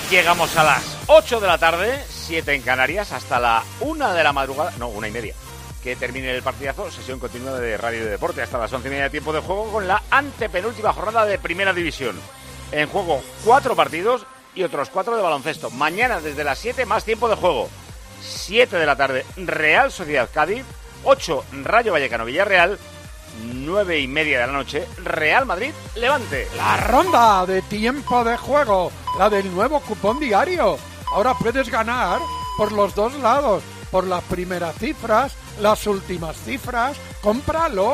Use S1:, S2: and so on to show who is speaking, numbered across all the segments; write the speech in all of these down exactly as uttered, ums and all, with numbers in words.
S1: Llegamos a las ocho de la tarde, siete en Canarias, hasta la una de la madrugada, no, una y media, que termine el partidazo, sesión continua de Radio y Deporte, hasta las once y media de tiempo de juego, con la antepenúltima jornada de Primera División. En juego cuatro partidos y otros cuatro de baloncesto. Mañana desde las siete más tiempo de juego. siete de la tarde, Real Sociedad Cádiz, ocho Rayo Vallecano Villarreal, nueve y media de la noche, Real Madrid Levante.
S2: La ronda de tiempo de juego, la del nuevo cupón diario. Ahora puedes ganar por los dos lados, por las primeras cifras, las últimas cifras. ¡Cómpralo!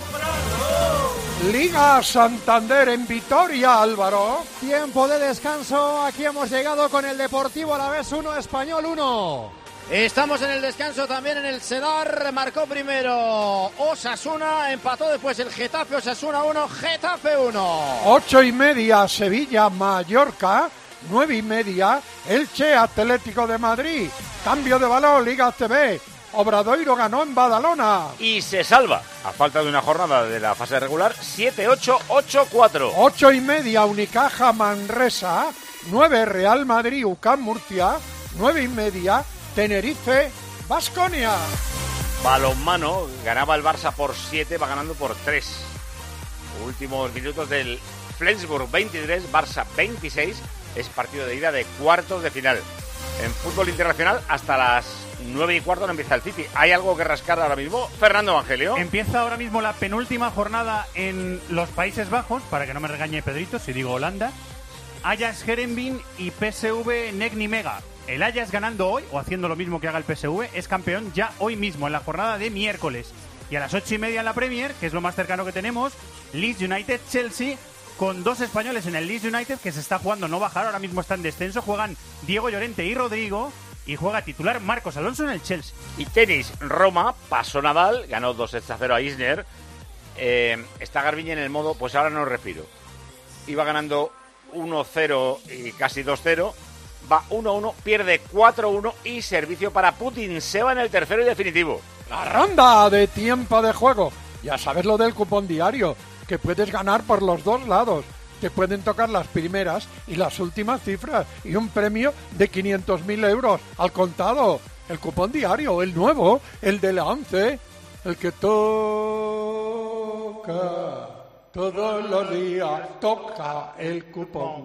S2: ¡Cómpralo! Liga Santander en Vitoria, Álvaro.
S3: Tiempo de descanso, aquí hemos llegado con el Deportivo Alavés uno, Español uno. Estamos en el descanso también en el Sedar, marcó primero Osasuna, empató después el Getafe, Osasuna uno, Getafe uno.
S2: Ocho y media, Sevilla, Mallorca, nueve y media, Elche, Atlético de Madrid. Cambio de balón, Liga T V, Obradoiro ganó en Badalona.
S1: Y se salva, a falta de una jornada de la fase regular, siete ocho, ocho cuatro.
S2: Ocho y media, Unicaja, Manresa, nueve, Real Madrid, U C A M Murcia, nueve y media, Tenerife, Baskonia.
S1: Balonmano, ganaba el Barça por siete, va ganando por tres. Últimos minutos del Flensburg veintitrés, Barça veintiséis, es partido de ida de cuartos de final. En fútbol internacional, hasta las nueve y cuarto no empieza el City. ¿Hay algo que rascar ahora mismo? Fernando Evangelio.
S4: Empieza ahora mismo la penúltima jornada en los Países Bajos, para que no me regañe Pedrito si digo Holanda. Ajax Herenveen y P S V Negni Mega. El Ajax ganando hoy, o haciendo lo mismo que haga el P S V, es campeón ya hoy mismo, en la jornada de miércoles. Y a las ocho y media en la Premier, que es lo más cercano que tenemos, Leeds United-Chelsea, con dos españoles en el Leeds United, que se está jugando no bajar, ahora mismo está en descenso. Juegan Diego Llorente y Rodrigo, y juega titular Marcos Alonso en el Chelsea.
S1: Y tenis, Roma, pasó Nadal, ganó dos sets a cero a Isner. Eh, está Garbiñe en el modo, pues ahora no respiro. Iba ganando uno cero y casi dos cero. Va uno uno, pierde cuatro uno y servicio para Putin. Se va en el tercero y definitivo.
S2: La ronda de tiempo de juego. Ya sabes lo del cupón diario, que puedes ganar por los dos lados. Te pueden tocar las primeras y las últimas cifras y un premio de quinientos mil euros al contado. El cupón diario, el nuevo, el de la once, el que toca todos los días, toca el cupón.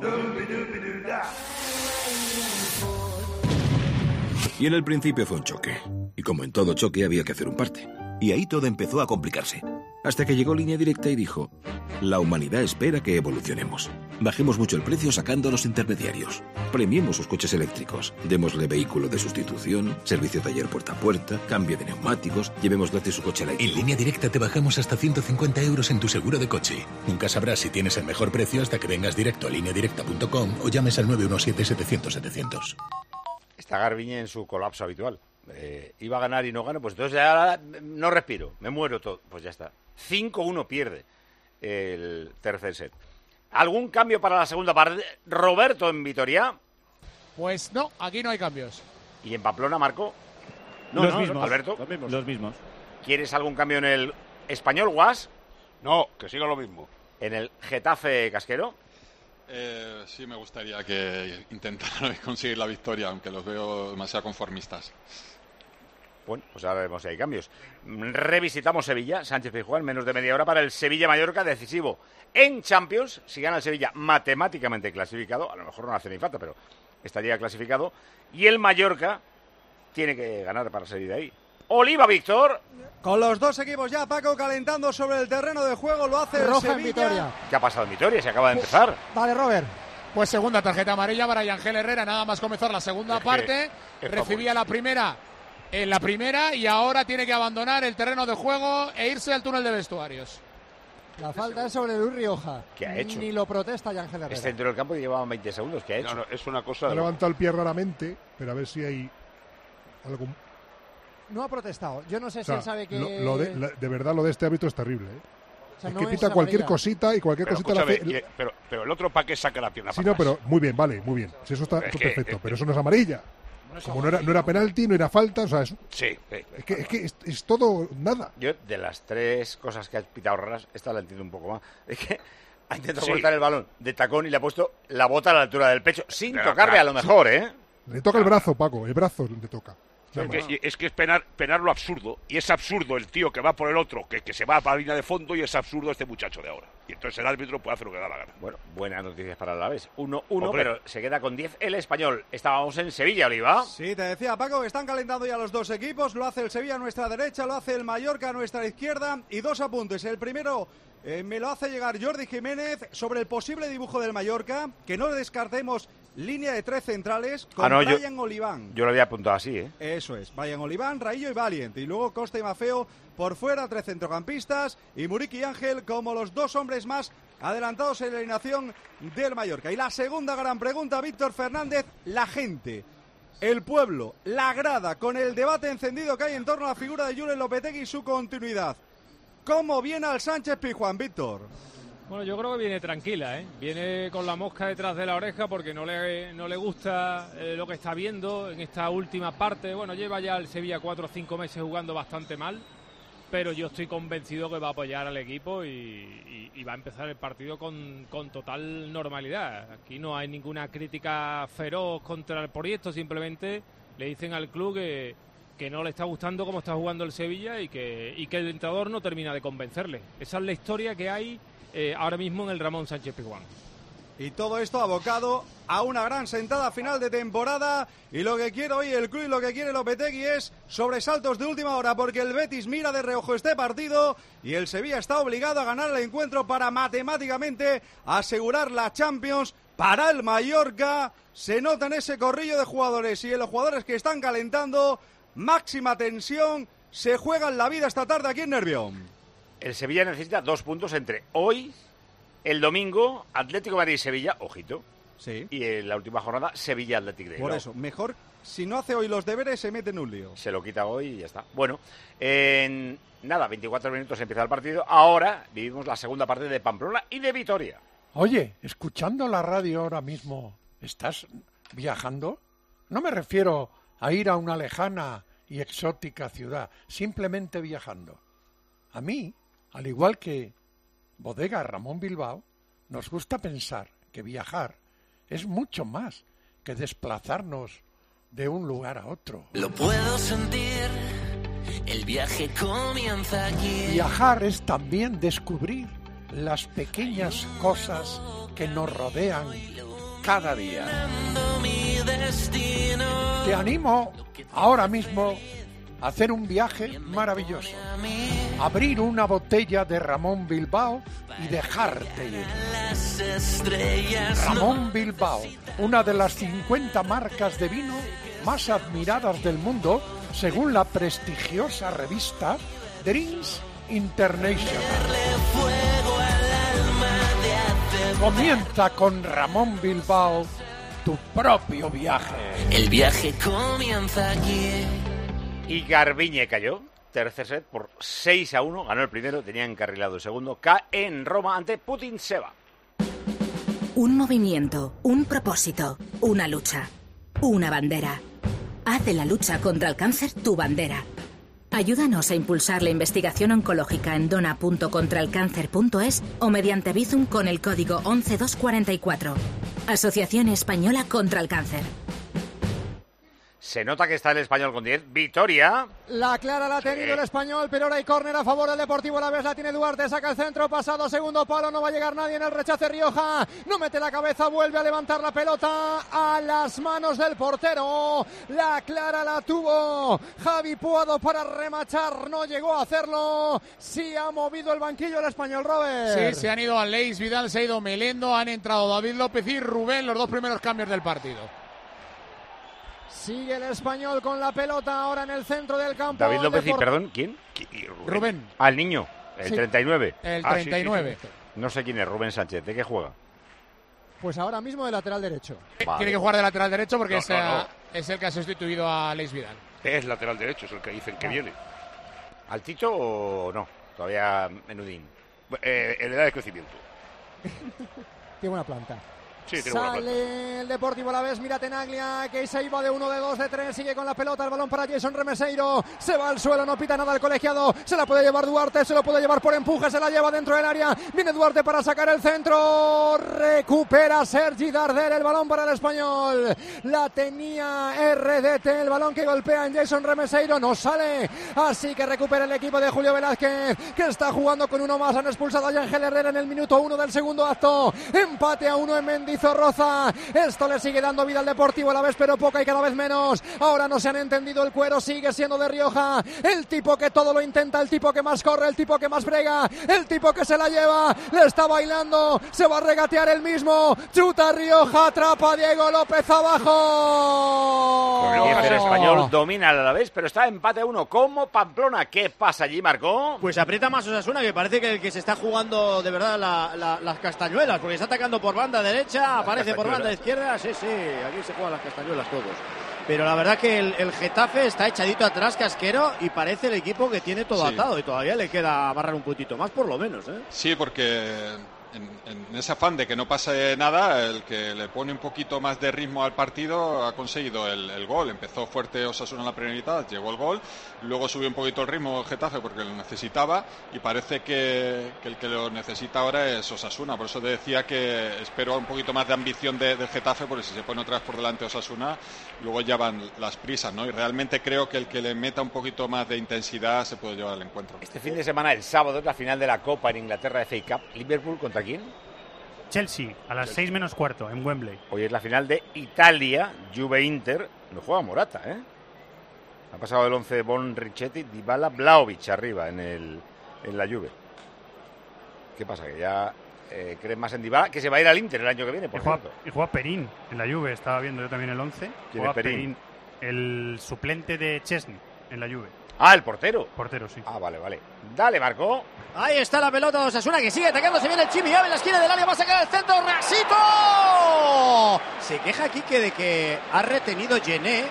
S5: Y en el principio fue un choque. Y como en todo choque había que hacer un parte. Y ahí todo empezó a complicarse. Hasta que llegó Línea Directa y dijo: la humanidad espera que evolucionemos. Bajemos mucho el precio sacando a los intermediarios. Premiemos sus coches eléctricos. Démosle vehículo de sustitución, servicio taller puerta a puerta, cambio de neumáticos, llevemos gratis su coche eléctrico.
S6: En Línea Directa te bajamos hasta ciento cincuenta euros en tu seguro de coche. Nunca sabrás si tienes el mejor precio hasta que vengas directo a línea directa punto com o llames al nueve uno siete, setecientos, setecientos.
S1: Está Garbiñe en su colapso habitual. Eh, iba a ganar y no gana, pues entonces ya no respiro, me muero todo. Pues ya está. cinco uno pierde el tercer set. ¿Algún cambio para la segunda parte? Roberto en Vitoria.
S7: Pues no, aquí no hay cambios.
S1: ¿Y en Pamplona, Marco?
S4: No, los
S1: no,
S4: mismos.
S1: Alberto.
S4: Los mismos. Los mismos.
S1: ¿Quieres algún cambio en el Español Guas?
S8: No, que siga lo mismo.
S1: ¿En el Getafe Casquero?
S9: Eh, sí, me gustaría que intentaran conseguir la victoria, aunque los veo demasiado conformistas.
S1: Bueno, pues ahora vemos si hay cambios. Revisitamos Sevilla, Sánchez Pizjuán, menos de media hora para el Sevilla-Mallorca, decisivo en Champions. Si gana el Sevilla, matemáticamente clasificado, a lo mejor no hace ni falta, pero estaría clasificado. Y el Mallorca tiene que ganar para salir de ahí. Oliva, Víctor.
S3: Con los dos equipos ya, Paco, calentando sobre el terreno de juego, lo hace
S7: Roja
S3: Sevilla.
S7: en Vitoria.
S1: ¿Qué ha pasado en Vitoria? Se acaba de empezar.
S7: Dale, Robert. Pues segunda tarjeta amarilla para Yangel Herrera, nada más comenzar la segunda
S1: Es que
S7: parte.
S1: es
S7: Recibía la primera en la primera y ahora tiene que abandonar el terreno de juego e irse al túnel de vestuarios.
S3: La falta es sobre Luis Rioja.
S1: ¿Qué ha hecho?
S3: Ni lo protesta Yangel Herrera.
S1: Es centro del campo y llevaban veinte segundos. ¿Qué ha hecho?
S8: No, no, es una cosa...
S10: Ha levantado el pie raramente, pero a ver si hay algo...
S3: No ha protestado. Yo no sé
S10: O sea,
S3: si él sabe que...
S10: lo, lo de, la, de verdad, lo de este árbitro es terrible, ¿eh?
S3: O sea,
S10: es
S3: no
S10: que
S3: es
S10: pita cualquier
S3: amarilla.
S10: cosita y cualquier
S8: Pero,
S10: cosita la hace...
S8: escúchame, y- pero, pero el otro, ¿para qué saca la pierna
S10: Sí,
S8: para
S10: no,
S8: atrás?
S10: pero muy bien, vale, muy bien. Si eso está
S8: Es que-
S10: perfecto,
S8: es-
S10: pero eso no es amarilla.
S7: No es
S10: Como no era, no era penalti, no era falta, o sea, es,
S8: Sí, sí.
S10: es que, es, que es, es todo nada.
S1: Yo, de las tres cosas que has pitado raras, esta la entiendo un poco más. Es que ha intentado
S8: Sí.
S1: cortar el balón de tacón y le ha puesto la bota a la altura del pecho, sin
S8: Pero,
S1: tocarle
S8: claro,
S1: a lo mejor, ¿eh?
S10: Le toca el brazo, Paco, el brazo le toca.
S8: Es que, es que es penar, penar lo absurdo. Y es absurdo el tío que va por el otro, que, que se va para la línea de fondo, y es absurdo este muchacho de ahora. Y entonces el árbitro puede hacer lo que da la gana.
S1: Bueno, buenas noticias para la vez. uno uno,
S8: Hombre.
S1: pero se queda con diez el Español. Estábamos en Sevilla, Oliva.
S11: Sí, te decía, Paco, que están calentando ya los dos equipos. Lo hace el Sevilla a nuestra derecha, lo hace el Mallorca a nuestra izquierda. Y dos apuntes. El primero eh, me lo hace llegar Jordi Jiménez sobre el posible dibujo del Mallorca. Que no descartemos línea de tres centrales con
S1: Ah, no, yo-
S11: Brian Oliván.
S1: Yo lo había apuntado así, ¿eh?
S11: Eso es, Brian Oliván, Raillo y Valiente. Y luego Costa y Mafeo por fuera, tres centrocampistas. Y Muriqui y Ángel como los dos hombres más adelantados en la alineación del Mallorca. Y la segunda gran pregunta, Víctor Fernández, la gente, el pueblo, la grada, con el debate encendido que hay en torno a la figura de Julen Lopetegui y su continuidad. ¿Cómo viene al Sánchez Pizjuán, Víctor?
S12: Bueno, yo creo que viene tranquila, ¿eh? Viene con la mosca detrás de la oreja porque no le, no le gusta eh, lo que está viendo en esta última parte. Bueno, lleva ya el Sevilla cuatro o cinco meses jugando bastante mal, pero yo estoy convencido que va a apoyar al equipo y, y, y va a empezar el partido con, con total normalidad. Aquí no hay ninguna crítica feroz contra el proyecto, simplemente le dicen al club que, que no le está gustando cómo está jugando el Sevilla y que, y que el entrenador no termina de convencerle. Esa es la historia que hay Eh, ahora mismo en el Ramón Sánchez Pizjuán.
S11: Y todo esto abocado a una gran sentada final de temporada. Y lo que quiere hoy el club y lo que quiere Lopetegui es sobresaltos de última hora, porque el Betis mira de reojo este partido y el Sevilla está obligado a ganar el encuentro para matemáticamente asegurar la Champions. Para el Mallorca se nota en ese corrillo de jugadores y en los jugadores que están calentando, máxima tensión, se juegan la vida esta tarde aquí en Nervión.
S1: El Sevilla necesita dos puntos entre hoy, el domingo, Atlético de Madrid y Sevilla, ojito.
S11: Sí.
S1: Y en la última jornada, Sevilla-Atlético de
S11: Por
S1: Bilbao.
S11: eso, mejor si no hace hoy los deberes se mete en un lío.
S1: Se lo quita hoy y ya está. Bueno, en nada, veinticuatro minutos empieza el partido. Ahora vivimos la segunda parte de Pamplona y de Vitoria.
S2: Oye, escuchando la radio ahora mismo, ¿estás viajando? No me refiero a ir a una lejana y exótica ciudad, simplemente viajando. A mí, al igual que Bodega Ramón Bilbao, nos gusta pensar que viajar es mucho más que desplazarnos de un lugar a otro.
S13: Lo puedo sentir, el viaje comienza aquí.
S2: Viajar es también descubrir las pequeñas cosas que nos rodean cada día.
S13: Mi destino.
S2: Te animo ahora mismo a hacer un viaje maravilloso. Abrir una botella de Ramón Bilbao y dejarte ir.
S13: Las estrellas
S2: Ramón Bilbao, una de las cincuenta marcas de vino más admiradas del mundo, según la prestigiosa revista Drinks International. Comienza con Ramón Bilbao tu propio viaje.
S13: El viaje comienza aquí.
S1: Y Garbiñe cayó. Tercer set por seis a uno. Ganó el primero, tenía encarrilado el segundo. Cae en Roma ante Putin Seba.
S14: Un movimiento, un propósito, una lucha, una bandera. Haz de la lucha contra el cáncer tu bandera. Ayúdanos a impulsar la investigación oncológica en dona punto contraelcáncer punto es o mediante Bizum con el código once dos cuarenta y cuatro. Asociación Española contra el Cáncer.
S1: Se nota que está el Español con diez. Vitoria.
S3: La clara la ha tenido el Español, pero ahora hay córner a favor del Deportivo Alavés. La tiene Duarte, saca el centro, pasado segundo palo, no va a llegar nadie en el rechace. Rioja no mete la cabeza, vuelve a levantar la pelota a las manos del portero. La clara la tuvo Javi Puado para remachar, no llegó a hacerlo. Sí ha movido el banquillo el Español, Robert.
S7: Sí, se han ido Aleix Vidal, se ha ido Melendo, han entrado David López y Rubén, los dos primeros cambios del partido.
S3: Sigue el Español con la pelota ahora en el centro del campo.
S1: David López y,
S3: Depor-
S1: perdón, ¿quién?
S7: Rubén.
S1: Al niño, el
S3: Sí.
S1: treinta y nueve.
S7: El
S1: Ah, sí,
S7: treinta y nueve.
S1: sí, sí. No sé quién es, Rubén Sánchez. ¿De qué juega?
S3: Pues ahora mismo de lateral derecho.
S1: Vale.
S7: Tiene que jugar de lateral derecho porque
S8: No,
S7: es,
S8: no,
S7: eh,
S8: no.
S7: es el que ha sustituido a Aleix Vidal.
S8: Es lateral derecho, es el que dicen que viene.
S1: ¿Altito o no? Todavía menudín.
S8: Eh, en edad de crecimiento.
S3: Tiene buena planta.
S8: Sí, tiene buena pelota.
S3: Sale el Deportivo Alavés, mira Tenaglia, que se iba de uno, de dos, de tres, sigue con la pelota, el balón para Jason Remeseiro, se va al suelo, no pita nada el colegiado, se la puede llevar Duarte, se lo puede llevar por empuje, se la lleva dentro del área, viene Duarte para sacar el centro, recupera Sergi Darder, el balón para el español, la tenía R D T, el balón que golpea en Jason Remeseiro, no sale, así que recupera el equipo de Julio Velázquez, que está jugando con uno más, han expulsado a Ángel Herrera en el minuto uno del segundo acto, empate a uno en Mendizorroza, esto le sigue dando vida al Deportivo a la vez, pero poca y cada vez menos, ahora no se han entendido el cuero, sigue siendo de Rioja, el tipo que todo lo intenta, el tipo que más corre, el tipo que más brega, el tipo que se la lleva, le está bailando, se va a regatear el mismo, chuta Rioja, atrapa a Diego López abajo.
S1: El Español domina al Alavés, pero está empate a uno como Pamplona. ¿Qué pasa allí, Marcó?
S3: Pues aprieta más Osasuna, que parece que el que se está jugando de verdad la, la, las castañuelas, porque está atacando por banda derecha, aparece por banda izquierda, sí, sí, aquí se juegan las castañuelas todos. Pero la verdad que el, el Getafe está echadito atrás, Casquero, y parece el equipo que tiene todo sí. atado, y todavía le queda amarrar un puntito más, por lo menos, ¿eh?
S9: Sí, porque en, en ese afán de que no pase nada, el que le pone un poquito más de ritmo al partido ha conseguido el, el gol. Empezó fuerte Osasuna en la primera mitad, llegó el gol, luego subió un poquito el ritmo el Getafe porque lo necesitaba, y parece que, que el que lo necesita ahora es Osasuna. Por eso te decía que espero un poquito más de ambición de, del Getafe, porque si se pone otra vez por delante Osasuna, luego ya van las prisas, ¿no? Y realmente creo que el que le meta un poquito más de intensidad se puede llevar al encuentro.
S1: Este fin de semana, el sábado, es la final de la Copa en Inglaterra, F A Cup. ¿Liverpool contra quién?
S4: Chelsea, a las seis menos cuarto, en Wembley.
S1: Hoy es la final de Italia, Juve-Inter. Lo juega Morata, ¿eh? Ha pasado el once de Bon Richetti, Dybala, Vlahovic arriba en, el, en la Juve. ¿Qué pasa? Que ya eh, creen más en Dybala, que se va a ir al Inter el año que viene, por
S4: y juega,
S1: cierto.
S4: Y juega Perín en la Juve, estaba viendo yo también el once.
S1: ¿Quién es Perín?
S4: Perín? El suplente de Chesney en la Juve.
S1: Ah, el portero.
S4: Portero, sí.
S1: Ah, vale, vale. Dale, Marco.
S3: Ahí está la pelota de Osasuna, que sigue atacando, se viene el Chimi Ávila en la esquina del área, va a sacar el centro, Rasito. Se queja Quique de que ha retenido Gené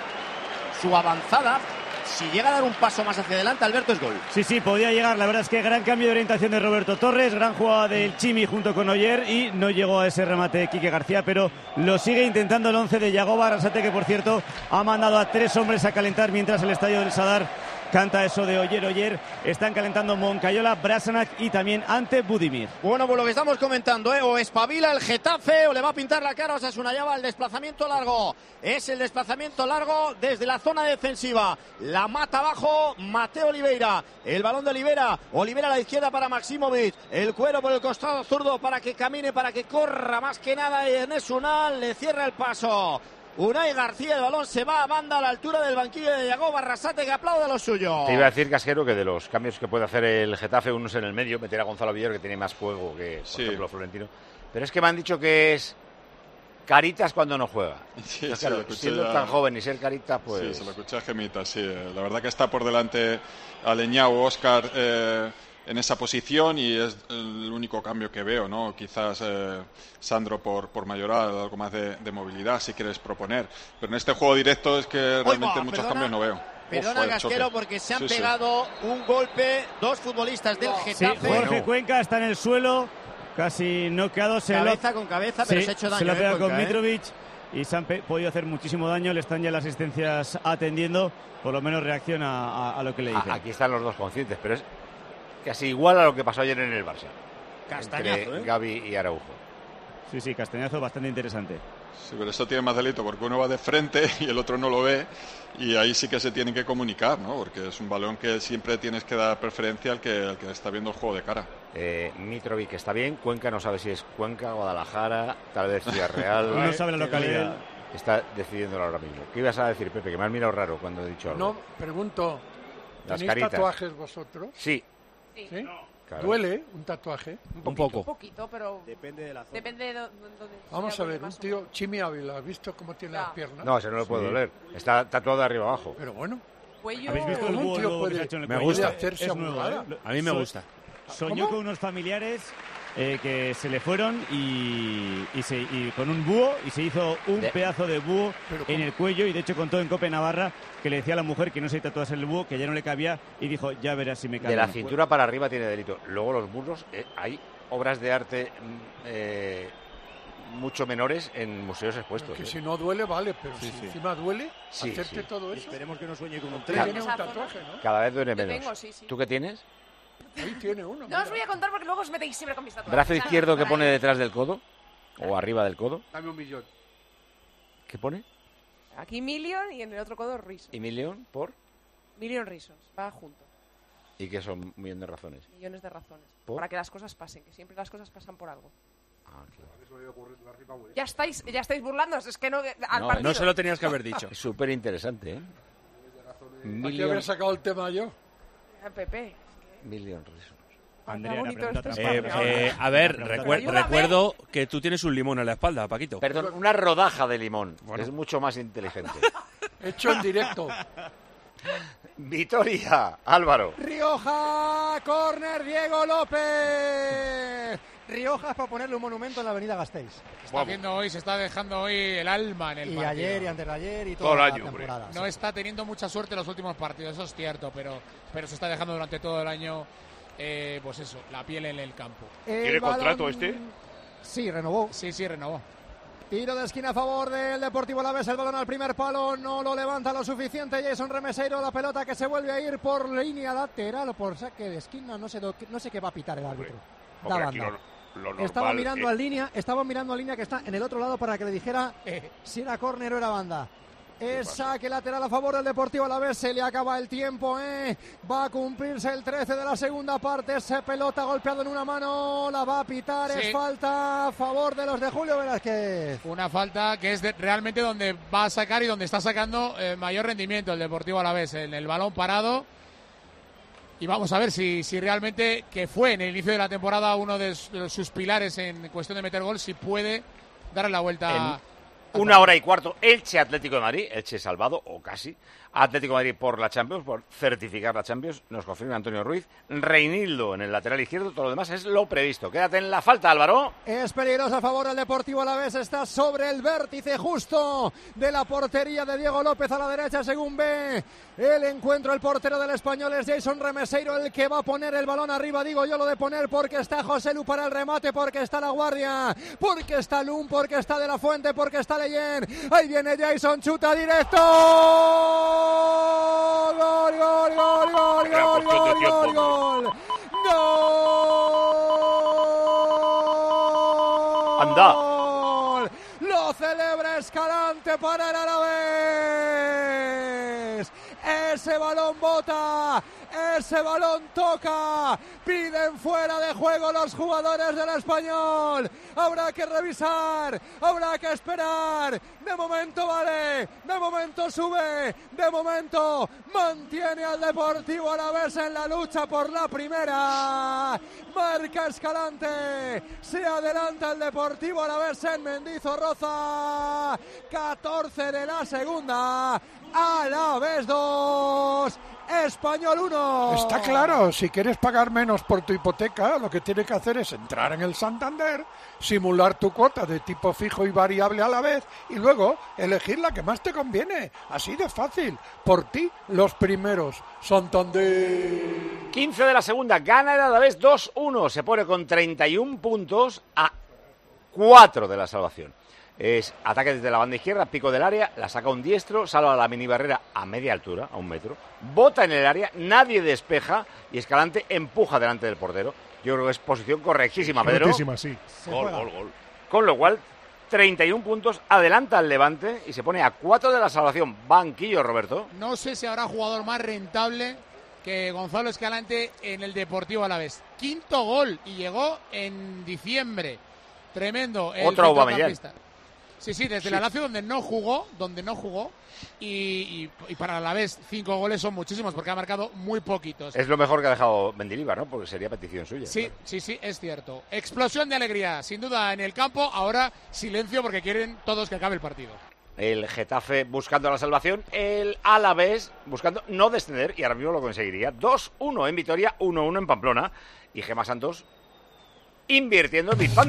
S3: su avanzada. Si llega a dar un paso más hacia adelante, Alberto, es gol.
S15: Sí, sí, podía llegar. La verdad es que gran cambio de orientación de Roberto Torres, gran jugada del Chimi junto con Oyer, y no llegó a ese remate de Quique García, pero lo sigue intentando el once de Yagoba Arrasate, que por cierto ha mandado a tres hombres a calentar mientras el estadio del Sadar canta eso de Oyer, Oyer. Están calentando Moncayola, Brasanac y también Ante Budimir.
S3: Bueno, pues lo que estamos comentando, ¿eh? O espabila el Getafe o le va a pintar la cara a Osasuna. Ya va el desplazamiento largo. Es el desplazamiento largo desde la zona defensiva. La mata abajo Mateo Oliveira. El balón de Oliveira. Oliveira a la izquierda para Maximovic. El cuero por el costado zurdo para que camine, para que corra más que nada. Y Ernest Unal le cierra el paso. Unai García, el balón se va a banda a la altura del banquillo de Yagoba Arrasate, que aplaude a lo suyo.
S1: Te iba a decir, Casquero, que de los cambios que puede hacer el Getafe, uno es en el medio, meter a Gonzalo Villar, que tiene más juego que, por sí. ejemplo, Florentino. Pero es que me han dicho que es Caritas cuando no juega.
S9: Sí,
S1: Entonces,
S9: sí,
S1: claro, siendo
S9: ya...
S1: tan joven y ser Caritas, pues...
S9: Sí, se lo escuché a Gemita, sí. La verdad que está por delante Aleñao, Óscar... Eh... en esa posición, y es el único cambio que veo, ¿no? Quizás eh, Sandro por, por Mayoral, algo más de, de movilidad si quieres proponer, pero en este juego directo es que realmente
S3: va,
S9: muchos
S3: perdona,
S9: cambios no veo.
S3: Perdona, Casquero, porque se han
S9: sí,
S3: pegado sí. un golpe dos futbolistas del Getafe.
S15: Sí, Jorge bueno. Cuenca está en el suelo, casi noqueado. Se
S3: cabeza
S15: lo...
S3: con cabeza, pero
S15: sí,
S3: se ha hecho daño.
S15: Se lo ha pegado
S3: eh,
S15: con
S3: Cuenca,
S15: Mitrovic
S3: eh.
S15: y se han podido hacer muchísimo daño. Le están ya las asistencias atendiendo, por lo menos reacciona a, a lo que le dicen.
S1: Aquí están los dos conscientes, pero es casi igual a lo que pasó ayer en el Barça.
S3: Castañazo,
S1: entre
S3: ¿eh?
S1: Gavi y Araujo.
S15: Sí, sí, castañazo bastante interesante.
S9: Sí, pero eso tiene más delito porque uno va de frente y el otro no lo ve, y ahí sí que se tienen que comunicar, ¿no? Porque es un balón que siempre tienes que dar preferencia al que, al que está viendo el juego de cara.
S1: Eh, Mitrovic está bien, Cuenca no sabe si es Cuenca, Guadalajara, tal vez Villarreal.
S15: No sabe la localidad.
S1: Está decidiéndolo ahora mismo. ¿Qué ibas a decir, Pepe? Que me has mirado raro cuando he dicho algo.
S2: No, pregunto,
S1: Las
S2: ¿tenéis
S1: caritas.
S2: tatuajes vosotros?
S1: Sí.
S2: ¿Sí?
S1: Claro.
S2: ¿Duele un tatuaje?
S1: Un poco.
S16: Un poquito, pero
S3: depende de la zona.
S16: Depende de dónde.
S2: Vamos a ver, un tío, Chimi Ávila, ¿has visto cómo tiene
S16: Claro.
S2: las piernas?
S1: No, ese no le puede
S15: Sí.
S1: doler. Está tatuado de arriba abajo.
S2: Pero bueno.
S16: Cuello.
S15: ¿Habéis visto el
S2: ¿Cómo un
S15: búho
S2: tío
S15: nuevo que
S2: puede-
S15: se ha hecho en el
S1: me
S15: cuello?
S1: gusta.
S2: hacerse
S15: Es nuevo,
S2: abogada?
S15: ¿eh?
S1: A mí me
S15: So-
S1: gusta.
S15: Soñó
S2: ¿Cómo?
S15: con unos familiares eh, que se le fueron y, y, se, y con un búho, y se hizo un
S1: De-
S15: pedazo de búho
S2: ¿Pero
S15: en
S2: cómo?
S15: el cuello, y de hecho contó en Cope Navarra que le decía a la mujer que no se tatuase el búho, que ya no le cabía, y dijo, ya verás si me cabe.
S1: De la
S15: o no".
S1: cintura para arriba tiene delito. Luego los burros, eh, hay obras de arte mm, eh, mucho menores en museos expuestos.
S2: Que
S1: ¿eh?
S2: si no duele, vale, pero
S1: Sí,
S2: si
S1: sí.
S2: encima duele,
S1: Sí,
S2: hacerte
S1: sí.
S2: todo eso.
S15: Esperemos que no sueñe con un
S2: Usted
S1: tren.
S2: tiene un tatuaje, ¿no?
S1: Cada vez duele
S16: Yo
S1: menos.
S16: tengo, sí, sí.
S1: ¿Tú qué tienes?
S2: Ahí tiene uno.
S16: No
S2: mira.
S16: os voy a contar porque luego os metéis siempre con mis tatuajes.
S1: ¿Brazo
S16: Nada,
S1: izquierdo que
S16: por
S1: pone
S16: ahí.
S1: detrás del codo? ¿O arriba del codo?
S10: Dame un millón.
S1: ¿Qué pone?
S16: Aquí Million y en el otro codo Risos.
S1: ¿Y millón por?
S16: Million Risos. Va junto.
S1: ¿Y qué son un millón de razones?
S16: Millones de razones.
S1: ¿Por?
S16: Para que las cosas pasen, que siempre las cosas pasan por algo.
S1: Ah, claro.
S16: Ya estáis, ya estáis burlándoos, es que no... Al
S1: No,
S16: partido.
S17: No se lo tenías que haber dicho.
S1: Es súper interesante, ¿eh?
S2: Hay que haber sacado el tema yo.
S16: Ah, Pepe.
S1: Million Reasons.
S15: Andrea,
S16: bonito
S15: la pregunta
S16: esto.
S17: Eh,
S15: trampa.
S17: eh, a ver,
S15: Pregunta
S17: recuer-
S16: trampa.
S17: recuerdo que tú tienes un limón en la espalda, Paquito.
S1: Perdón, una rodaja de limón.
S17: Bueno.
S1: Es mucho más inteligente.
S2: Hecho en directo.
S1: Vitoria, Álvaro.
S3: Rioja, córner, Diego López. Rioja es para ponerle un monumento en la avenida Gasteiz.
S7: Está haciendo hoy, se está dejando hoy el alma en el
S3: Y
S7: partido.
S3: ayer y antes de ayer y
S8: Todo
S3: toda
S8: el
S3: la
S8: año, hombre.
S3: temporada.
S7: No
S3: sí.
S7: está teniendo mucha suerte en los últimos partidos, eso es cierto, pero, pero se está dejando durante todo el año, eh, pues eso, la piel en el campo.
S3: El
S8: ¿Tiene
S3: balón-
S8: contrato este?
S3: Sí, renovó.
S7: Sí, sí, renovó.
S3: Tiro de esquina a favor del Deportivo Alavés, el balón al primer palo, no lo levanta lo suficiente Jason Remeseiro, la pelota que se vuelve a ir por línea lateral o por saque de esquina, no sé, do- no sé qué va a pitar el árbitro. Da
S8: Hombre, aquí
S3: banda.
S8: lo, lo normal,
S3: Estaba mirando
S8: eh,
S3: a línea, estaba mirando a línea que está en el otro lado para que le dijera eh, si era córner o era banda. Es saque lateral a favor del Deportivo Alavés, se le acaba el tiempo, eh. Va a cumplirse el trece de la segunda parte, esa pelota golpeado en una mano, la va a pitar,
S7: Sí.
S3: es falta a favor de los de Julio Velázquez.
S7: Una falta que es de- realmente donde va a sacar y donde está sacando eh, mayor rendimiento el Deportivo Alavés, en el balón parado. Y vamos a ver si, si realmente, que fue en el inicio de la temporada uno de, su- de sus pilares en cuestión de meter gol, si puede darle la vuelta.
S1: Una hora y cuarto, Elche Atlético de Madrid, Elche salvado, o casi. Atlético de Madrid por la Champions, por certificar la Champions, nos confirma Antonio Ruiz. Reinildo en el lateral izquierdo, todo lo demás es lo previsto. Quédate en la falta, Álvaro.
S3: Es peligroso a favor del Deportivo Alavés, está sobre el vértice justo de la portería de Diego López a la derecha según ve el encuentro. El portero del Español es Jason Remeseiro, el que va a poner el balón arriba, digo yo lo de poner porque está José Lu para el remate, porque está La Guardia, porque está Lum, porque está De La Fuente, porque está Leyen. Ahí viene Jason, chuta directo. Gol, gol, gol, gol,
S8: Gran
S3: gol,
S8: cuestión de
S3: gol,
S8: tiempo,
S3: gol, gol. Gol.
S1: Anda.
S3: Lo celebra Escalante para el Alavés. Ese balón bota, ese balón toca, piden fuera de juego los jugadores del Español. Habrá que revisar, habrá que esperar. De momento vale, de momento sube, de momento mantiene al Deportivo Alavés en la lucha por la primera. Marca Escalante, se adelanta el Deportivo Alavés en Mendizorroza. catorce de la segunda. Alavés dos, Español uno.
S2: Está claro, si quieres pagar menos por tu hipoteca, lo que tienes que hacer es entrar en el Santander, simular tu cuota de tipo fijo y variable a la vez y luego elegir la que más te conviene. Así de fácil. Por ti, los primeros. Santander.
S1: quince de la segunda, gana el Alavés dos uno. Se pone con treinta y un puntos a cuatro de la salvación. Es ataque desde la banda izquierda, pico del área, la saca un diestro, salva la mini barrera a media altura, a un metro, bota en el área, nadie despeja y Escalante empuja delante del portero. Yo creo que es posición correctísima, Pedro.
S10: Correctísima, sí.
S8: Gol, gol, gol.
S1: Con lo cual, treinta y un puntos, adelanta al Levante y se pone a cuatro de la salvación. Banquillo, Roberto.
S7: No sé si habrá jugador más rentable que Gonzalo Escalante en el Deportivo Alavés. Quinto gol y llegó en diciembre. Tremendo. El
S1: Otro Aubameyang.
S7: centrocampista. Sí, sí, desde
S1: Sí.
S7: la Lazio donde no jugó, donde no jugó, y, y, y para la vez cinco goles son muchísimos porque ha marcado muy poquitos.
S1: Es lo mejor que ha dejado Mendilibar, ¿no? Porque sería petición suya.
S7: Sí, sí, sí, es cierto. Explosión de alegría, sin duda en el campo. Ahora silencio porque quieren todos que acabe el partido.
S1: El Getafe buscando la salvación, el Alavés buscando no descender y ahora mismo lo conseguiría. dos uno en Vitoria, uno uno en Pamplona y Gemma Santos invirtiendo en Bizpanda.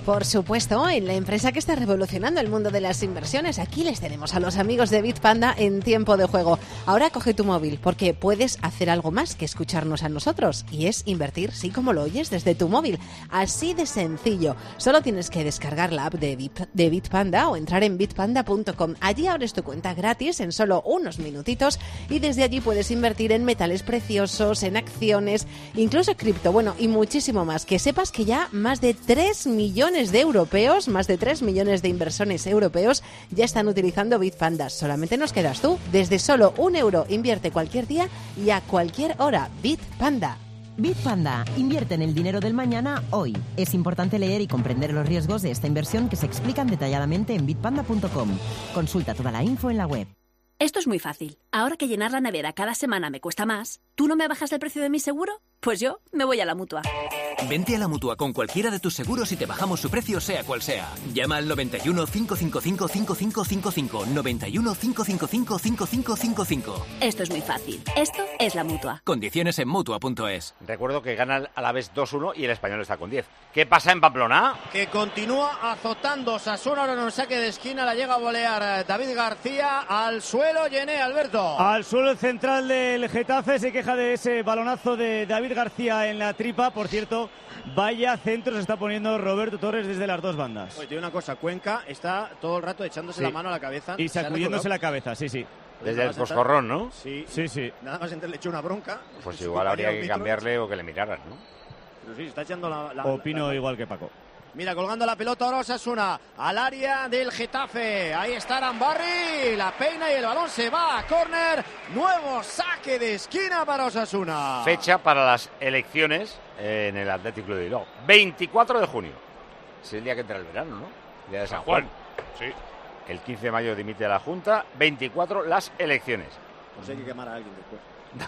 S18: Por supuesto, en la empresa que está revolucionando el mundo de las inversiones. Aquí les tenemos a los amigos de Bitpanda en tiempo de juego. Ahora coge tu móvil, porque puedes hacer algo más que escucharnos a nosotros, y es invertir, sí, como lo oyes, desde tu móvil. Así de sencillo. Solo tienes que descargar la app de, Bit, de Bitpanda o entrar en bitpanda punto com. Allí abres tu cuenta gratis en solo unos minutitos y desde allí puedes invertir en metales preciosos, en acciones, incluso cripto, bueno, y muchísimo más. Que sepas que ya más de tres millones de europeos, más de tres millones de inversores europeos ya están utilizando Bitpanda. Solamente nos quedas tú. Desde solo un euro invierte cualquier día y a cualquier hora. Bitpanda.
S19: Bitpanda, invierte en el dinero del mañana hoy. Es importante leer y comprender los riesgos de esta inversión que se explican detalladamente en bitpanda punto com. Consulta toda la info en la web.
S20: Esto es muy fácil. Ahora que llenar la nevera cada semana me cuesta más, ¿tú no me bajas el precio de mi seguro? Pues yo me voy a la Mutua.
S21: Vente a la Mutua con cualquiera de tus seguros y te bajamos su precio sea cual sea. Llama al noventa y uno, cinco cinco cinco, cinco cinco cinco cinco, noventa y uno, cinco cinco cinco, cinco cinco cinco cinco.
S20: Esto es muy fácil. Esto es la Mutua.
S21: Condiciones en Mutua punto es.
S1: Recuerdo que gana a la vez dos uno y el Español está con diez. ¿Qué pasa en Pamplona?
S3: Que continúa azotando Osasuna, ahora en un saque de esquina, la llega a volear David García al suelo. Llené, Alberto.
S15: Al suelo central del Getafe, se queja de ese balonazo de David García en la tripa. Por cierto, vaya centro se está poniendo Roberto Torres desde las dos bandas.
S3: Oye, te digo una cosa, Cuenca está todo el rato echándose
S15: sí.
S3: la mano a la cabeza.
S15: Y sacudiéndose la cabeza, sí, sí.
S1: Desde el coscorrón, ¿no?
S3: Sí,
S15: sí, sí.
S3: Nada más entre le echó una bronca.
S1: Pues igual habría que cambiarle o que le miraran, ¿no?
S3: Pero sí, está echando la... la
S15: Opino
S3: la...
S15: igual que Paco.
S3: Mira, colgando la pelota ahora Osasuna al área del Getafe. Ahí está Arambarri, la peina y el balón se va a córner. Nuevo saque de esquina para Osasuna.
S1: Fecha para las elecciones en el Athletic Club de Bilbao. veinticuatro de junio. Es el día que entra el verano, ¿no? El día de San Juan.
S8: Sí.
S1: El quince de mayo dimite la Junta. veinticuatro las elecciones.
S3: Pues hay que quemar a alguien después.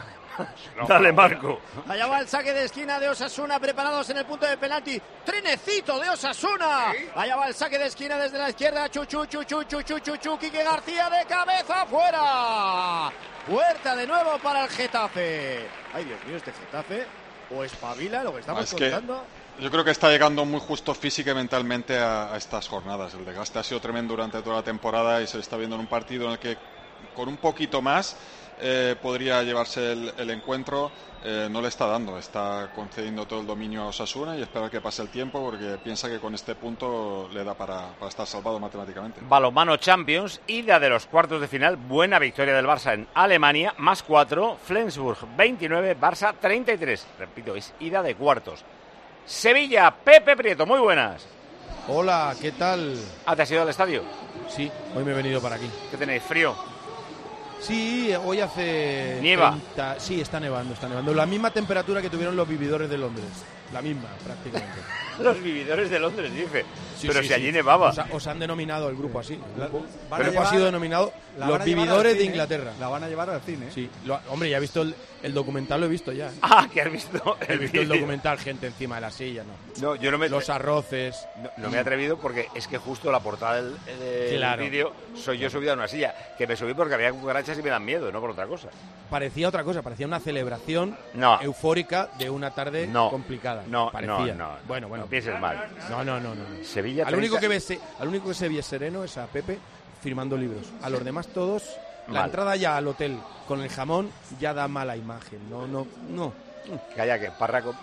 S1: No, Dale, Marco.
S3: Allá va el saque de esquina de Osasuna, preparados en el punto de penalti. Trenecito de Osasuna. ¿Sí? Allá va el saque de esquina desde la izquierda. Chuchu, chuchu, chuchu, chuchu. Quique García de cabeza fuera. Puerta de nuevo para el Getafe. Ay, Dios mío, este Getafe o espabila lo que estamos
S9: es
S3: contando.
S9: Que yo creo que está llegando muy justo física y mentalmente a, a estas jornadas. El desgaste ha sido tremendo durante toda la temporada y se está viendo en un partido en el que con un poquito más Eh, podría llevarse el, el encuentro, eh, no le está dando, está concediendo todo el dominio a Osasuna y espera que pase el tiempo porque piensa que con este punto le da para, para estar salvado matemáticamente.
S1: Balonmano Champions, ida de los cuartos de final, buena victoria del Barça en Alemania, más cuatro, Flensburg veintinueve, Barça treinta y tres, repito, es ida de cuartos. Sevilla, Pepe Prieto, muy buenas.
S22: Hola, ¿qué tal?
S1: Ah, ¿te has ido al estadio?
S22: Sí, hoy me he venido para aquí.
S1: ¿Qué tenéis, frío?
S22: Sí, hoy hace...
S1: ¿Nieva?
S22: treinta... Sí, está nevando, está nevando. La misma temperatura que tuvieron los vividores de Londres. La misma, prácticamente.
S1: Los vividores de Londres, dice.
S22: Sí,
S1: pero
S22: sí,
S1: si
S22: sí.
S1: allí nevaba.
S22: Os, ha, os han denominado el grupo así. El grupo,
S11: Van
S22: el
S11: a
S22: grupo
S11: llevar,
S22: ha sido denominado los vividores de Inglaterra.
S11: La van a llevar al cine.
S22: Sí, lo, hombre, ya he visto el, el documental, lo he visto ya. ¿eh?
S1: Ah, que has visto el
S22: He visto el
S1: vídeo.
S22: documental, gente encima de la silla, ¿no?
S1: No, yo no me...
S22: Los arroces.
S1: No, no me he atrevido porque es que justo la portada del, del
S22: Claro.
S1: vídeo soy yo subido a una silla. Que me subí porque había cucarachas y me dan miedo, no por otra cosa.
S22: Parecía otra cosa, parecía una celebración
S1: No.
S22: eufórica de una tarde
S1: No.
S22: complicada.
S1: No,
S22: parecía.
S1: no, no.
S22: Bueno, bueno.
S1: No pienses mal.
S22: No, no, no, no.
S1: Sevilla
S22: Al único,
S1: treinta.
S22: que ve, se- al único que se ve sereno es a Pepe firmando libros. A los demás todos, la
S1: Mal.
S22: entrada ya al hotel con el jamón ya da mala imagen. No, no, no.
S1: Calla, que Párraco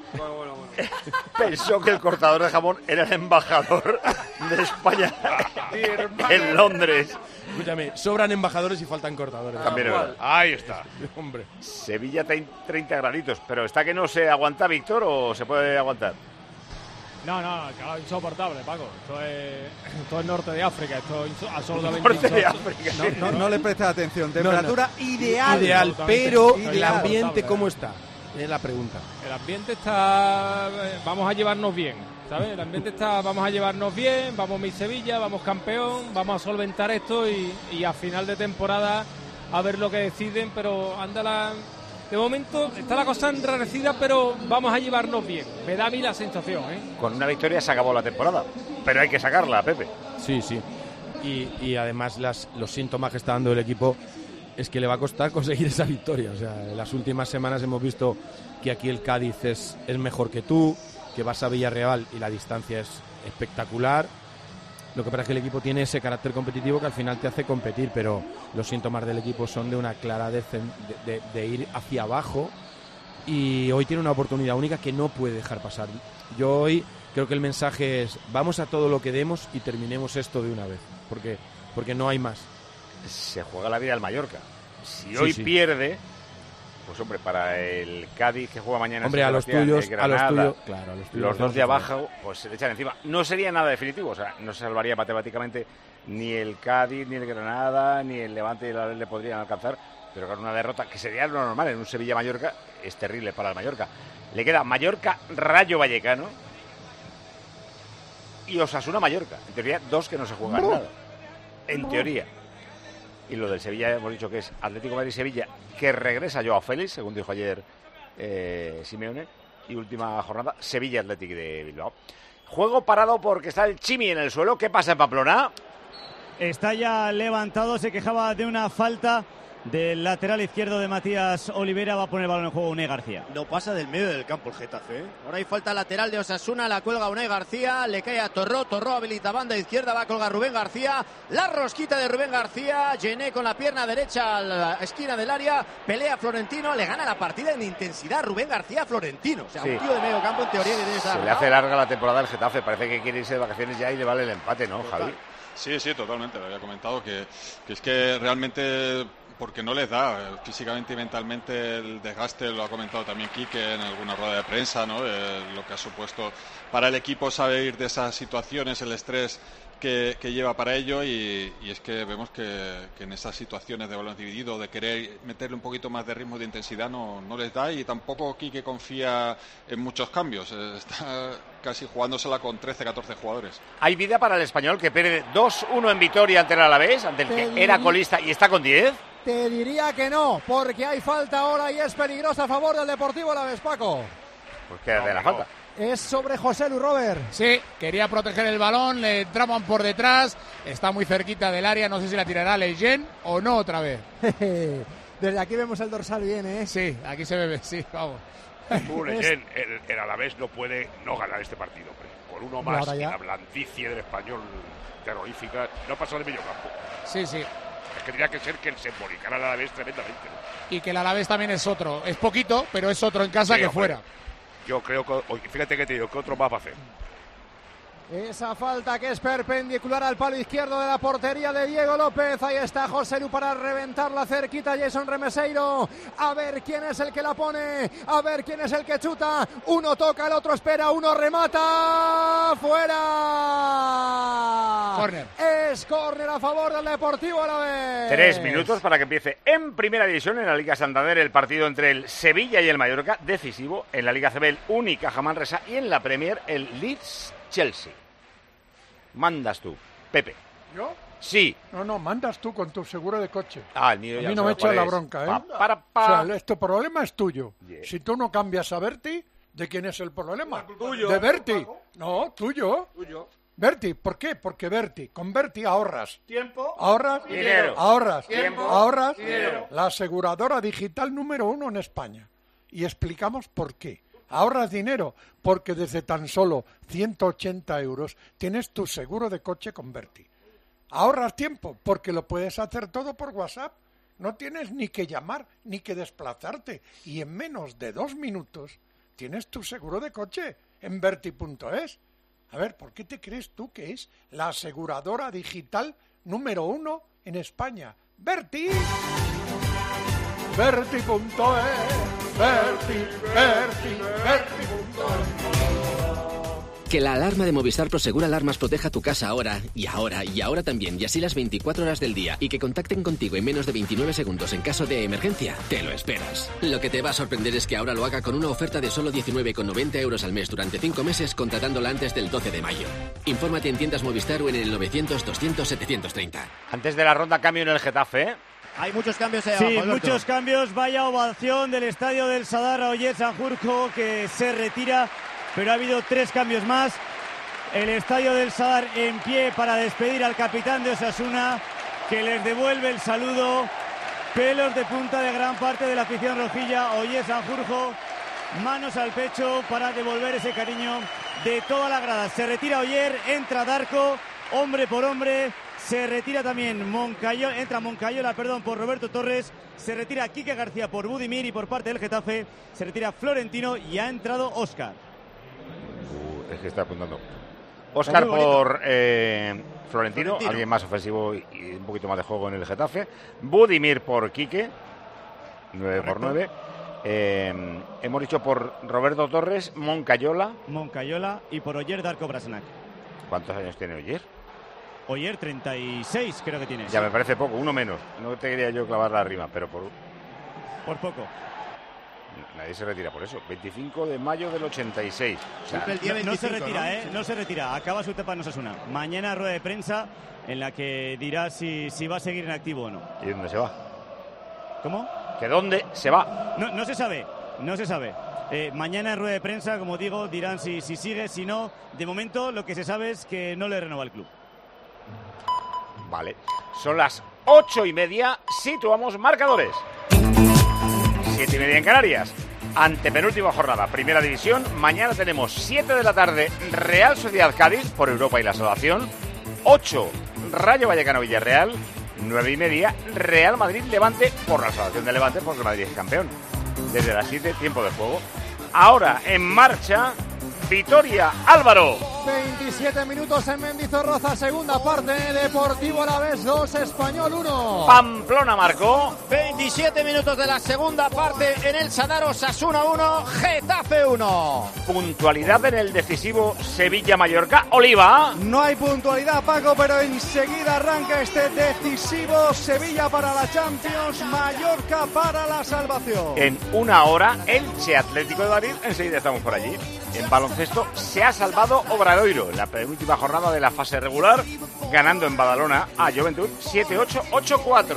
S1: pensó que el cortador de jamón era el embajador de España en Londres.
S22: Escúchame, sobran embajadores y faltan cortadores.
S1: También es verdad.
S8: Ahí está.
S22: Hombre.
S1: Sevilla treinta graditos, pero ¿está que no se aguanta, Víctor, o se puede aguantar?
S12: No, no, claro, insoportable, Paco. Esto es, esto es norte de África, esto es inso- absolutamente
S1: Norte de
S12: insoportable.
S1: África.
S11: No, no, no le prestes atención. Temperatura
S22: No, no.
S11: ideal.
S22: Ideal,
S12: Absolutamente.
S22: pero
S12: Ideal.
S22: el ambiente,
S12: Insoportable.
S22: ¿cómo está? Es la pregunta.
S12: El ambiente está... Vamos a llevarnos bien, ¿sabes? El ambiente está... Vamos a llevarnos bien, vamos mi Sevilla, vamos campeón, vamos a solventar esto y, y a final de temporada a ver lo que deciden, pero anda la... De momento está la cosa enrarecida, pero vamos a llevarnos bien. Me da a mí la sensación, ¿eh?
S1: Con una victoria se acabó la temporada, pero hay que sacarla, Pepe.
S22: Sí, sí. Y, y además las, los síntomas que está dando el equipo es que le va a costar conseguir esa victoria. O sea, en las últimas semanas hemos visto que aquí el Cádiz es, es mejor que tú, que vas a Villarreal y la distancia es espectacular. Lo que pasa es que el equipo tiene ese carácter competitivo que al final te hace competir, pero los síntomas del equipo son de una clara descen- de, de, de ir hacia abajo, y hoy tiene una oportunidad única que no puede dejar pasar. Yo hoy creo que el mensaje es: vamos a todo lo que demos y terminemos esto de una vez, porque, porque no hay más.
S1: Se juega la vida al Mallorca. Si
S22: Sí,
S1: hoy
S22: sí.
S1: pierde, pues hombre, para el Cádiz que juega mañana en
S22: Hombre,
S1: San
S22: a los
S1: Sebastián,
S22: tuyos,
S1: el Granada,
S22: a los tuyos, claro, a los tuyos
S1: los dos
S22: vamos
S1: de
S22: a
S1: abajo, pues se le echan encima. No sería nada definitivo, o sea, no se salvaría matemáticamente ni el Cádiz, ni el Granada, ni el Levante y el Alavés le podrían alcanzar, pero con una derrota que sería lo normal en un Sevilla-Mallorca es terrible para el Mallorca. Le queda Mallorca-Rayo Vallecano y Osasuna-Mallorca. En teoría, dos que no se juegan nada. En teoría. Y lo del Sevilla hemos dicho que es Atlético Madrid-Sevilla, que regresa Joao Félix, según dijo ayer eh, Simeone, y última jornada Sevilla-Atlético de Bilbao. Juego parado porque está el Chimi en el suelo. ¿Qué pasa en Pamplona?
S15: Está ya levantado, se quejaba de una falta del lateral izquierdo de Matías Olivera. Va a poner el balón en juego Unai García.
S3: No pasa del medio del campo el Getafe, ¿eh? Ahora hay falta lateral de Osasuna, la cuelga Unai García, le cae a Torró, Torró habilita banda izquierda, va a colgar Rubén García, la rosquita de Rubén García, Gené con la pierna derecha a la esquina del área, pelea Florentino, le gana la partida en intensidad Rubén García a Florentino. O sea,
S1: Sí.
S3: un tío de medio campo en teoría que tiene esa...
S1: Se le hace larga la temporada al Getafe. Parece que quiere irse de vacaciones ya y le vale el empate, ¿no, Javi?
S9: Sí, sí, totalmente. Lo había comentado que, que es que realmente, porque no les da eh, físicamente y mentalmente el desgaste, lo ha comentado también Quique en alguna rueda de prensa, ¿no? Eh, lo que ha supuesto para el equipo saber de esas situaciones, el estrés que, que lleva para ello, y, y es que vemos que, que en esas situaciones de balón dividido, de querer meterle un poquito más de ritmo, de intensidad, no, no les da, y tampoco Quique confía en muchos cambios. Eh, está casi jugándosela con trece, catorce jugadores.
S1: Hay vida para el Español, que pierde dos uno en Vitoria ante el Alavés, ante el
S3: Te
S1: que
S3: diría-
S1: era colista y está con diez.
S3: Te diría que no, porque hay falta ahora y es peligrosa a favor del Deportivo Alavés, Paco.
S1: Pues queda de la falta.
S3: Es sobre José Lu Robert.
S7: Sí, quería proteger el balón, le entraban por detrás, está muy cerquita del área, no sé si la tirará Leyen o no otra vez.
S3: Desde aquí vemos el dorsal bien, ¿eh?
S7: Sí, aquí se ve, sí, vamos.
S8: Tú, Leyen, el, el Alavés no puede no ganar este partido, hombre. Con uno más,
S7: Ahora
S8: y
S7: ya.
S8: la blandicie del Español terrorífica, no pasa de medio campo.
S7: Sí, sí.
S8: Es que tendría que ser que se embolicara el Alavés tremendamente, ¿no?
S7: Y que el Alavés también es otro, es poquito, pero es otro en casa
S8: Sí,
S7: que
S8: hombre.
S7: fuera.
S8: Yo creo que, oye, fíjate que te digo, ¿qué otro más va a hacer?
S3: Esa falta que es perpendicular al palo izquierdo de la portería de Diego López. Ahí está José Lu para reventarla cerquita. Jason Remeseiro. A ver quién es el que la pone. A ver quién es el que chuta. Uno toca, el otro espera. Uno remata. ¡Fuera!
S7: Córner.
S3: Es córner a favor del Deportivo Alavés.
S1: Tres minutos para que empiece en Primera División, en la Liga Santander, el partido entre el Sevilla y el Mallorca, decisivo. En la Liga C B, el Unicaja Manresa, y en la Premier, el Leeds Chelsea. Mandas tú, Pepe.
S2: ¿Yo?
S1: Sí.
S2: No, no, mandas tú con tu seguro de coche.
S1: Ah, el mío
S2: A
S1: ya
S2: mí
S1: lo
S2: no me
S1: sé cuál
S2: eches la
S1: es.
S2: bronca, ¿eh?
S1: Pa, para, pa.
S2: O sea, este problema es tuyo.
S1: Yeah.
S2: Si tú no cambias a Berti, ¿de quién es el problema?
S1: Tuyo.
S2: ¿De Berti? No, tuyo.
S5: Tuyo.
S2: Berti, ¿por qué? Porque Berti, con Berti ahorras.
S5: Tiempo.
S2: ¿Ahorras?
S5: Dinero.
S2: ¿Ahorras?
S5: Tiempo.
S2: ¿Ahorras?
S5: Dinero.
S2: La aseguradora digital número uno en España. Y explicamos por qué. Ahorras dinero porque desde tan solo ciento ochenta euros tienes tu seguro de coche con Berti. Ahorras tiempo porque lo puedes hacer todo por WhatsApp. No tienes ni que llamar ni que desplazarte. Y en menos de dos minutos tienes tu seguro de coche en Berti punto es. A ver, ¿por qué te crees tú que es la aseguradora digital número uno en España? ¡Berti! Berti punto es. Berti, Berti, Berti punto es.
S6: Que la alarma de Movistar Prosegur Alarmas proteja tu casa ahora, y ahora, y ahora también, y así las veinticuatro horas del día, y que contacten contigo en menos de veintinueve segundos en caso de emergencia, te lo esperas. Lo que te va a sorprender es que ahora lo haga con una oferta de solo diecinueve con noventa euros al mes durante cinco meses, contratándola antes del doce de mayo. Infórmate en tiendas Movistar o en el novecientos, doscientos, setecientos treinta.
S1: Antes de la ronda, cambio en el Getafe, ¿eh?
S3: Hay muchos cambios ahí
S15: Sí,
S3: abajo, Alberto.
S15: muchos cambios. Vaya ovación del estadio del Sadar a Oyer Sanjurjo, que se retira, pero ha habido tres cambios más. El estadio del Sadar en pie para despedir al capitán de Osasuna, que les devuelve el saludo. Pelos de punta de gran parte de la afición rojilla. Oyer Sanjurjo, manos al pecho para devolver ese cariño de toda la grada. Se retira Oyer, entra Darko, hombre por hombre. Se retira también Moncayola, entra Moncayola, perdón, por Roberto Torres. Se retira Quique García por Budimir y por parte del Getafe se retira Florentino y ha entrado Óscar.
S1: Uh, es que está apuntando. Óscar por eh, Florentino, Florentino, alguien más ofensivo y, y un poquito más de juego en el Getafe. Budimir por Quique, nueve por nueve. Eh, hemos dicho por Roberto Torres, Moncayola.
S15: Moncayola y por Oyer Darko Brasnak.
S1: ¿Cuántos años tiene Oyer?
S15: Oyer treinta y seis creo que tiene.
S1: Ya me parece poco, uno menos. No te quería yo clavar la rima, pero por...
S15: Por poco.
S1: Nadie se retira por eso. veinticinco de mayo del ochenta y seis. O sea,
S15: el día veinticinco, no se retira, ¿no? ¿eh? No se retira. Acaba su etapa en Osasuna. Mañana rueda de prensa en la que dirá si, si va a seguir en activo o no.
S1: ¿Y dónde se va?
S15: ¿Cómo?
S1: ¿Que dónde se va?
S15: No, no se sabe, no se sabe. Eh, mañana en rueda de prensa, como digo, dirán si, si sigue, si no. De momento lo que se sabe es que no le renueva el club.
S1: Vale, son las ocho y media, situamos marcadores. Siete y media en Canarias, antepenúltima jornada, primera división. Mañana tenemos siete de la tarde, Real Sociedad Cádiz por Europa y la Salvación. Ocho, Rayo Vallecano Villarreal. Nueve y media, Real Madrid Levante por la Salvación de Levante, porque el Madrid es campeón. Desde las siete, tiempo de juego. Ahora en marcha, Vitoria Álvaro.
S3: veintisiete minutos en Mendizorroza, segunda parte, Deportivo Alavés dos, Español uno.
S1: Pamplona marcó.
S3: veintisiete minutos de la segunda parte en el Sadar, Osasuna uno, Getafe uno.
S1: Puntualidad en el decisivo Sevilla-Mallorca. Oliva.
S11: No hay puntualidad, Paco, pero enseguida arranca este decisivo. Sevilla para la Champions, Mallorca para la salvación.
S1: En una hora, Elche Atlético de Madrid. Enseguida estamos por allí. En baloncesto se ha salvado Obradoiro en la penúltima jornada de la fase regular, ganando en Badalona a Juventud siete ocho, ocho cuatro.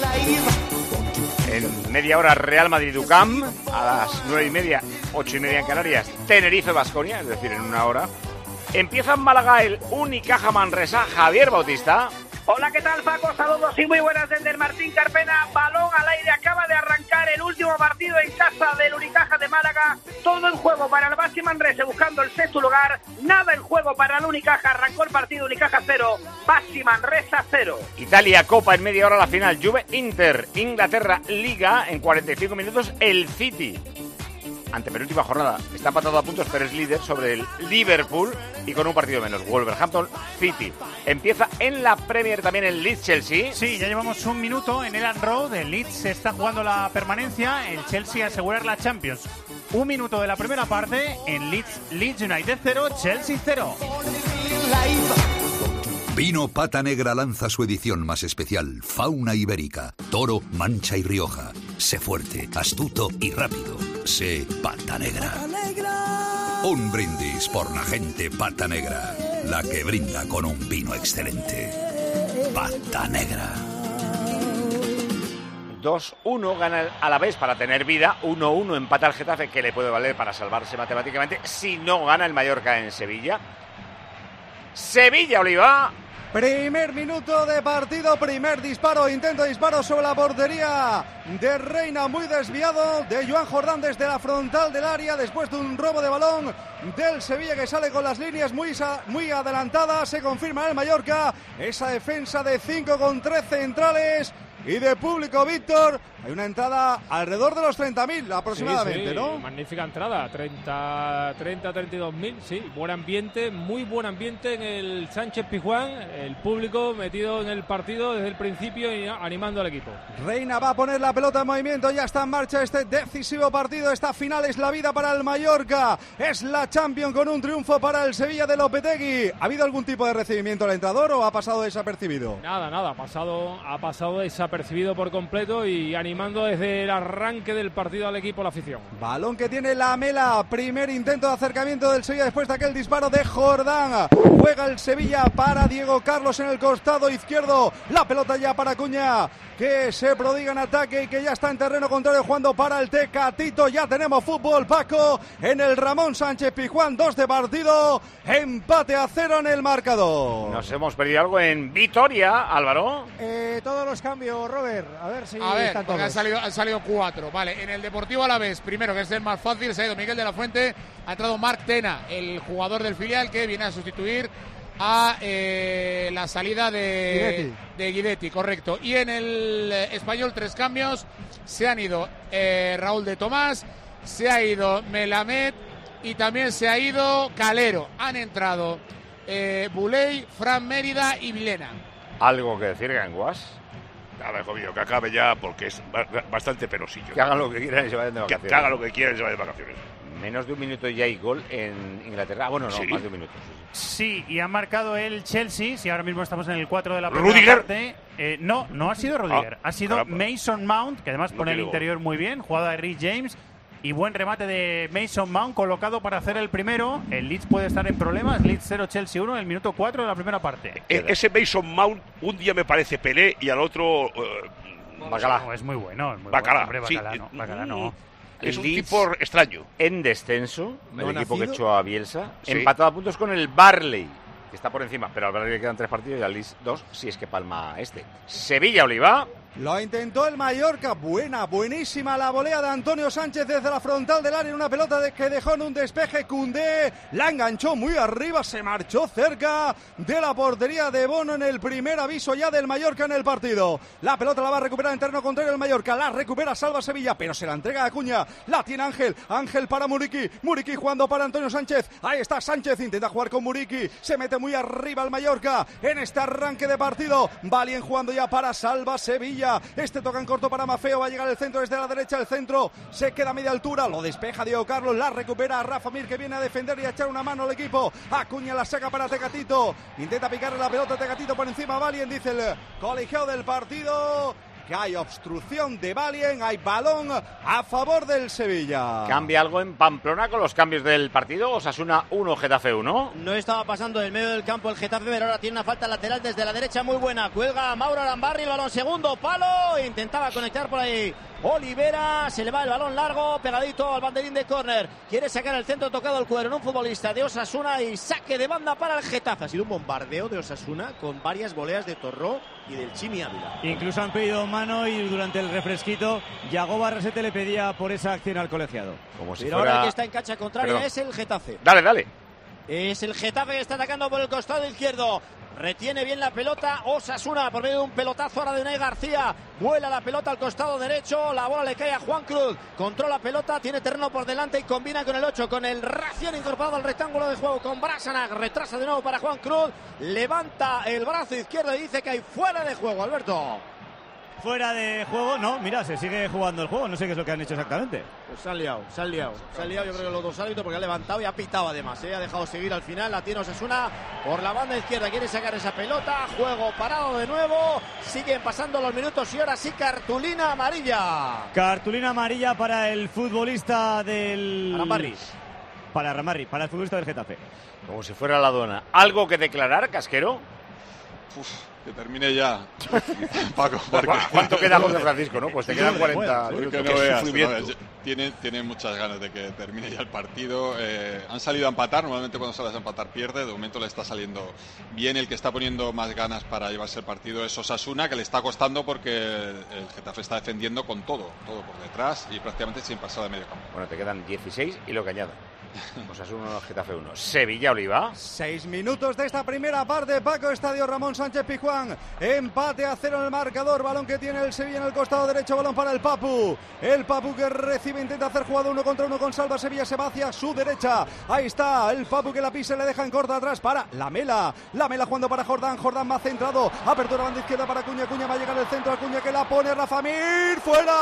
S1: En media hora Real Madrid-UCAM, a las nueve y media, ocho y media en Canarias, Tenerife-Baskonia, es decir, en una hora. Empieza en Málaga el Unicaja Manresa, Javier Bautista.
S5: Hola, ¿qué tal, Paco? Saludos y muy buenas desde el Martín Carpena. Balón al aire, acaba de arrancar el último partido en casa del Unicaja de Málaga. Todo en juego para el Baxi Manresa buscando el sexto lugar. Nada en juego para el Unicaja. Arrancó el partido, Unicaja cero, Baxi Manresa cero.
S1: Italia Copa en media hora la final. Juve Inter. Inglaterra Liga en cuarenta y cinco minutos el City. Antepenúltima jornada, está empatado a puntos, pero es líder sobre el Liverpool y con un partido menos. Wolverhampton City. Empieza en la Premier también el Leeds Chelsea.
S4: Sí, ya llevamos un minuto en Elland Road. El Leeds se está jugando la permanencia, el Chelsea asegurar la Champions. Un minuto de la primera parte en Leeds, Leeds United cero, Chelsea cero.
S13: Vino Pata Negra lanza su edición más especial, Fauna Ibérica, Toro, Mancha y Rioja. Sé fuerte, astuto y rápido. Sé Pata Negra. Un brindis por la gente Pata Negra, la que brinda con un vino excelente. Pata Negra.
S1: dos uno gana el Alavés para tener vida. uno uno empata al Getafe, que le puede valer para salvarse matemáticamente si no gana el Mallorca en Sevilla. Sevilla, Oliva.
S11: Primer minuto de partido, primer disparo, intento de disparo sobre la portería de Reina, muy desviado de Joan Jordán desde la frontal del área, después de un robo de balón del Sevilla que sale con las líneas muy, muy adelantadas. Se confirma el Mallorca, esa defensa de cinco con tres centrales y de público, Víctor. Hay una entrada alrededor de los treinta mil aproximadamente,
S12: sí, sí,
S11: ¿no?
S12: Magnífica entrada, treinta, treinta, treinta y dos mil, sí, buen ambiente, muy buen ambiente en el Sánchez Pizjuán, el público metido en el partido desde el principio y animando al equipo.
S11: Reina va a poner la pelota en movimiento, ya está en marcha este decisivo partido, esta final es la vida para el Mallorca, es la Champions con un triunfo para el Sevilla de Lopetegui. ¿Ha habido algún tipo de recibimiento al entrenador o ha pasado desapercibido?
S12: Nada, nada, ha pasado, ha pasado desapercibido por completo y animando desde el arranque del partido al equipo, la afición.
S11: Balón que tiene Lamela, primer intento de acercamiento del Sevilla después de aquel disparo de Jordán. Juega el Sevilla para Diego Carlos en el costado izquierdo, la pelota ya para Acuña, que se prodiga en ataque y que ya está en terreno contrario jugando para el Tecatito. Ya tenemos fútbol, Paco, en el Ramón Sánchez Pizjuán, dos de partido, empate a cero en el marcador.
S1: Nos hemos perdido algo en Vitoria, Álvaro.
S3: Eh, todos los cambios pero Robert, a ver si
S7: A ver,
S3: están
S7: porque
S3: todos.
S7: han salido, han salido cuatro. Vale, en el Deportivo Alavés, primero, que es el más fácil, se ha ido Miguel de la Fuente, ha entrado Marc Tena, el jugador del filial que viene a sustituir a eh, la salida de
S3: Guidetti.
S7: de Guidetti, correcto. Y en el eh, Español, tres cambios, se han ido eh, Raúl de Tomás, se ha ido Melamed y también se ha ido Calero. Han entrado eh, Buley, Fran Mérida y Vilena.
S1: ¿Algo que decir, Ganguas?
S8: Nada, hijo mío, que acabe ya porque es ba- bastante penosillo.
S1: Que hagan lo que quieran y se vayan de
S8: Que,
S1: vacaciones.
S8: que hagan lo que quieran y se vayan de vacaciones.
S1: Menos de un minuto y ya hay gol en Inglaterra. Ah, bueno, no,
S8: Sí.
S1: más de un minuto. Sí,
S4: Sí, y ha marcado el Chelsea, si ahora mismo estamos en el cuatro de la primera
S8: ¿Rudiger?
S4: parte. Eh, no, no ha sido Rudiger,
S8: Ah,
S4: ha sido
S8: caramba.
S4: Mason Mount, que además
S8: No
S4: pone el
S8: tiene gol.
S4: interior muy bien, jugada de Rhys James. Y buen remate de Mason Mount colocado para hacer el primero. El Leeds puede estar en problemas. Leeds cero, Chelsea uno en el minuto cuatro de la primera parte.
S8: E- ese Mason Mount un día me parece Pelé y al otro eh,
S1: Bacalá.
S4: No, es muy bueno. Es muy
S8: Bacalá,
S4: bueno. Hombre,
S8: sí.
S4: Bacalá no. Bacalá no.
S8: Es un
S1: Leeds
S8: tipo extraño.
S1: En descenso,
S3: ¿No
S1: el
S3: ha
S1: equipo que
S3: nacido?
S1: echó a Bielsa,
S8: Sí.
S1: empatado a puntos con el Barley, que está por encima, pero al Barley le quedan tres partidos y al Leeds dos, si es que palma este. Sevilla-Oliva.
S11: Lo intentó el Mallorca, buena, buenísima la volea de Antonio Sánchez desde la frontal del área en una pelota de que dejó en un despeje Koundé, la enganchó muy arriba, se marchó cerca de la portería de Bono en el primer aviso ya del Mallorca en el partido. La pelota la va a recuperar en terreno contrario el Mallorca, la recupera Salva Sevilla, pero se la entrega a Acuña, la tiene Ángel, Ángel para Muriqui, Muriqui jugando para Antonio Sánchez, ahí está Sánchez, intenta jugar con Muriqui, se mete muy arriba el Mallorca en este arranque de partido, Valien jugando ya para Salva Sevilla. Este toca en corto para Mafeo, va a llegar el centro desde la derecha, el centro se queda a media altura, lo despeja Diego Carlos, la recupera Rafa Mir que viene a defender y a echar una mano al equipo. Acuña la saca para Tecatito, intenta picarle la pelota a Tecatito por encima, Valien, dice el colegiado del partido que hay obstrucción de Valien, hay balón a favor del Sevilla.
S1: Cambia algo en Pamplona con los cambios del partido. Osasuna uno, Getafe uno.
S3: No estaba pasando del medio del campo el Getafe, pero ahora tiene una falta lateral desde la derecha muy buena. Cuelga a Mauro Arambarri, el balón segundo palo. Intentaba conectar por ahí Olivera, se le va el balón largo, pegadito al banderín de córner. Quiere sacar el centro tocado al cuero en un futbolista de Osasuna y saque de banda para el Getafe. Ha sido un bombardeo de Osasuna con varias voleas de Torró y del Chimi Ávila.
S15: Incluso han pedido mano y durante el refresquito Yago Barrasete le pedía por esa acción al colegiado.
S1: Como si
S3: Pero
S1: fuera...
S3: ahora el que está en cancha contraria
S1: Perdón.
S3: es el Getafe.
S1: Dale, dale.
S3: Es el Getafe que está atacando por el costado izquierdo. Retiene bien la pelota Osasuna por medio de un pelotazo ahora de Unai García. Vuela la pelota al costado derecho. La bola le cae a Juan Cruz. Controla la pelota, tiene terreno por delante y combina con el ocho, con el Ración incorporado al rectángulo de juego. Con Brasanac. Retrasa de nuevo para Juan Cruz. Levanta el brazo izquierdo y dice que hay fuera de juego, Alberto.
S15: Fuera de juego, no, mira, se sigue jugando el juego, no sé qué es lo que han hecho exactamente.
S3: Pues se han liado, se han liado. Se han liado, yo creo que los dos árbitros porque ha levantado y ha pitado además. ¿eh? Ha dejado seguir al final, la tiene Osasuna por la banda izquierda. Quiere sacar esa pelota, juego parado de nuevo. Siguen pasando los minutos y ahora sí cartulina amarilla.
S15: Cartulina amarilla para el futbolista del...
S3: Arambarri.
S15: Para Arambarri, para el futbolista del Getafe.
S1: Como si fuera la dona. ¿Algo que declarar, Casquero?
S9: Uf, que termine ya. Paco, porque...
S1: ¿Cuánto queda José Francisco, no? Pues te quedan cuarenta
S9: Porque
S1: minutos.
S9: no
S1: Qué
S9: veas,
S1: sufrimiento.
S9: no veas. Tiene, tiene muchas ganas de que termine ya el partido. Eh, han salido a empatar. Normalmente cuando sales a empatar pierde. De momento le está saliendo bien. El que está poniendo más ganas para llevarse el partido es Osasuna, que le está costando porque el Getafe está defendiendo con todo. Todo por detrás y prácticamente sin pasar de medio campo.
S1: Bueno, te quedan dieciséis y lo que añado. Osasuna uno, Getafe uno. Sevilla-Oliva.
S11: Seis minutos de esta primera parte. Paco, Estadio Ramón Sánchez Pizjuán. Empate a cero en el marcador. Balón que tiene el Sevilla en el costado derecho. Balón para el Papu. El Papu que recibe, intenta hacer jugada uno contra uno con Salva. Sevilla se va hacia su derecha. Ahí está el Papu que la pisa y le deja en corta atrás para Lamela. Lamela jugando para Jordán. Jordán más centrado. Apertura banda izquierda para Acuña. Acuña va a llegar el centro. Acuña que la pone Rafa Mir.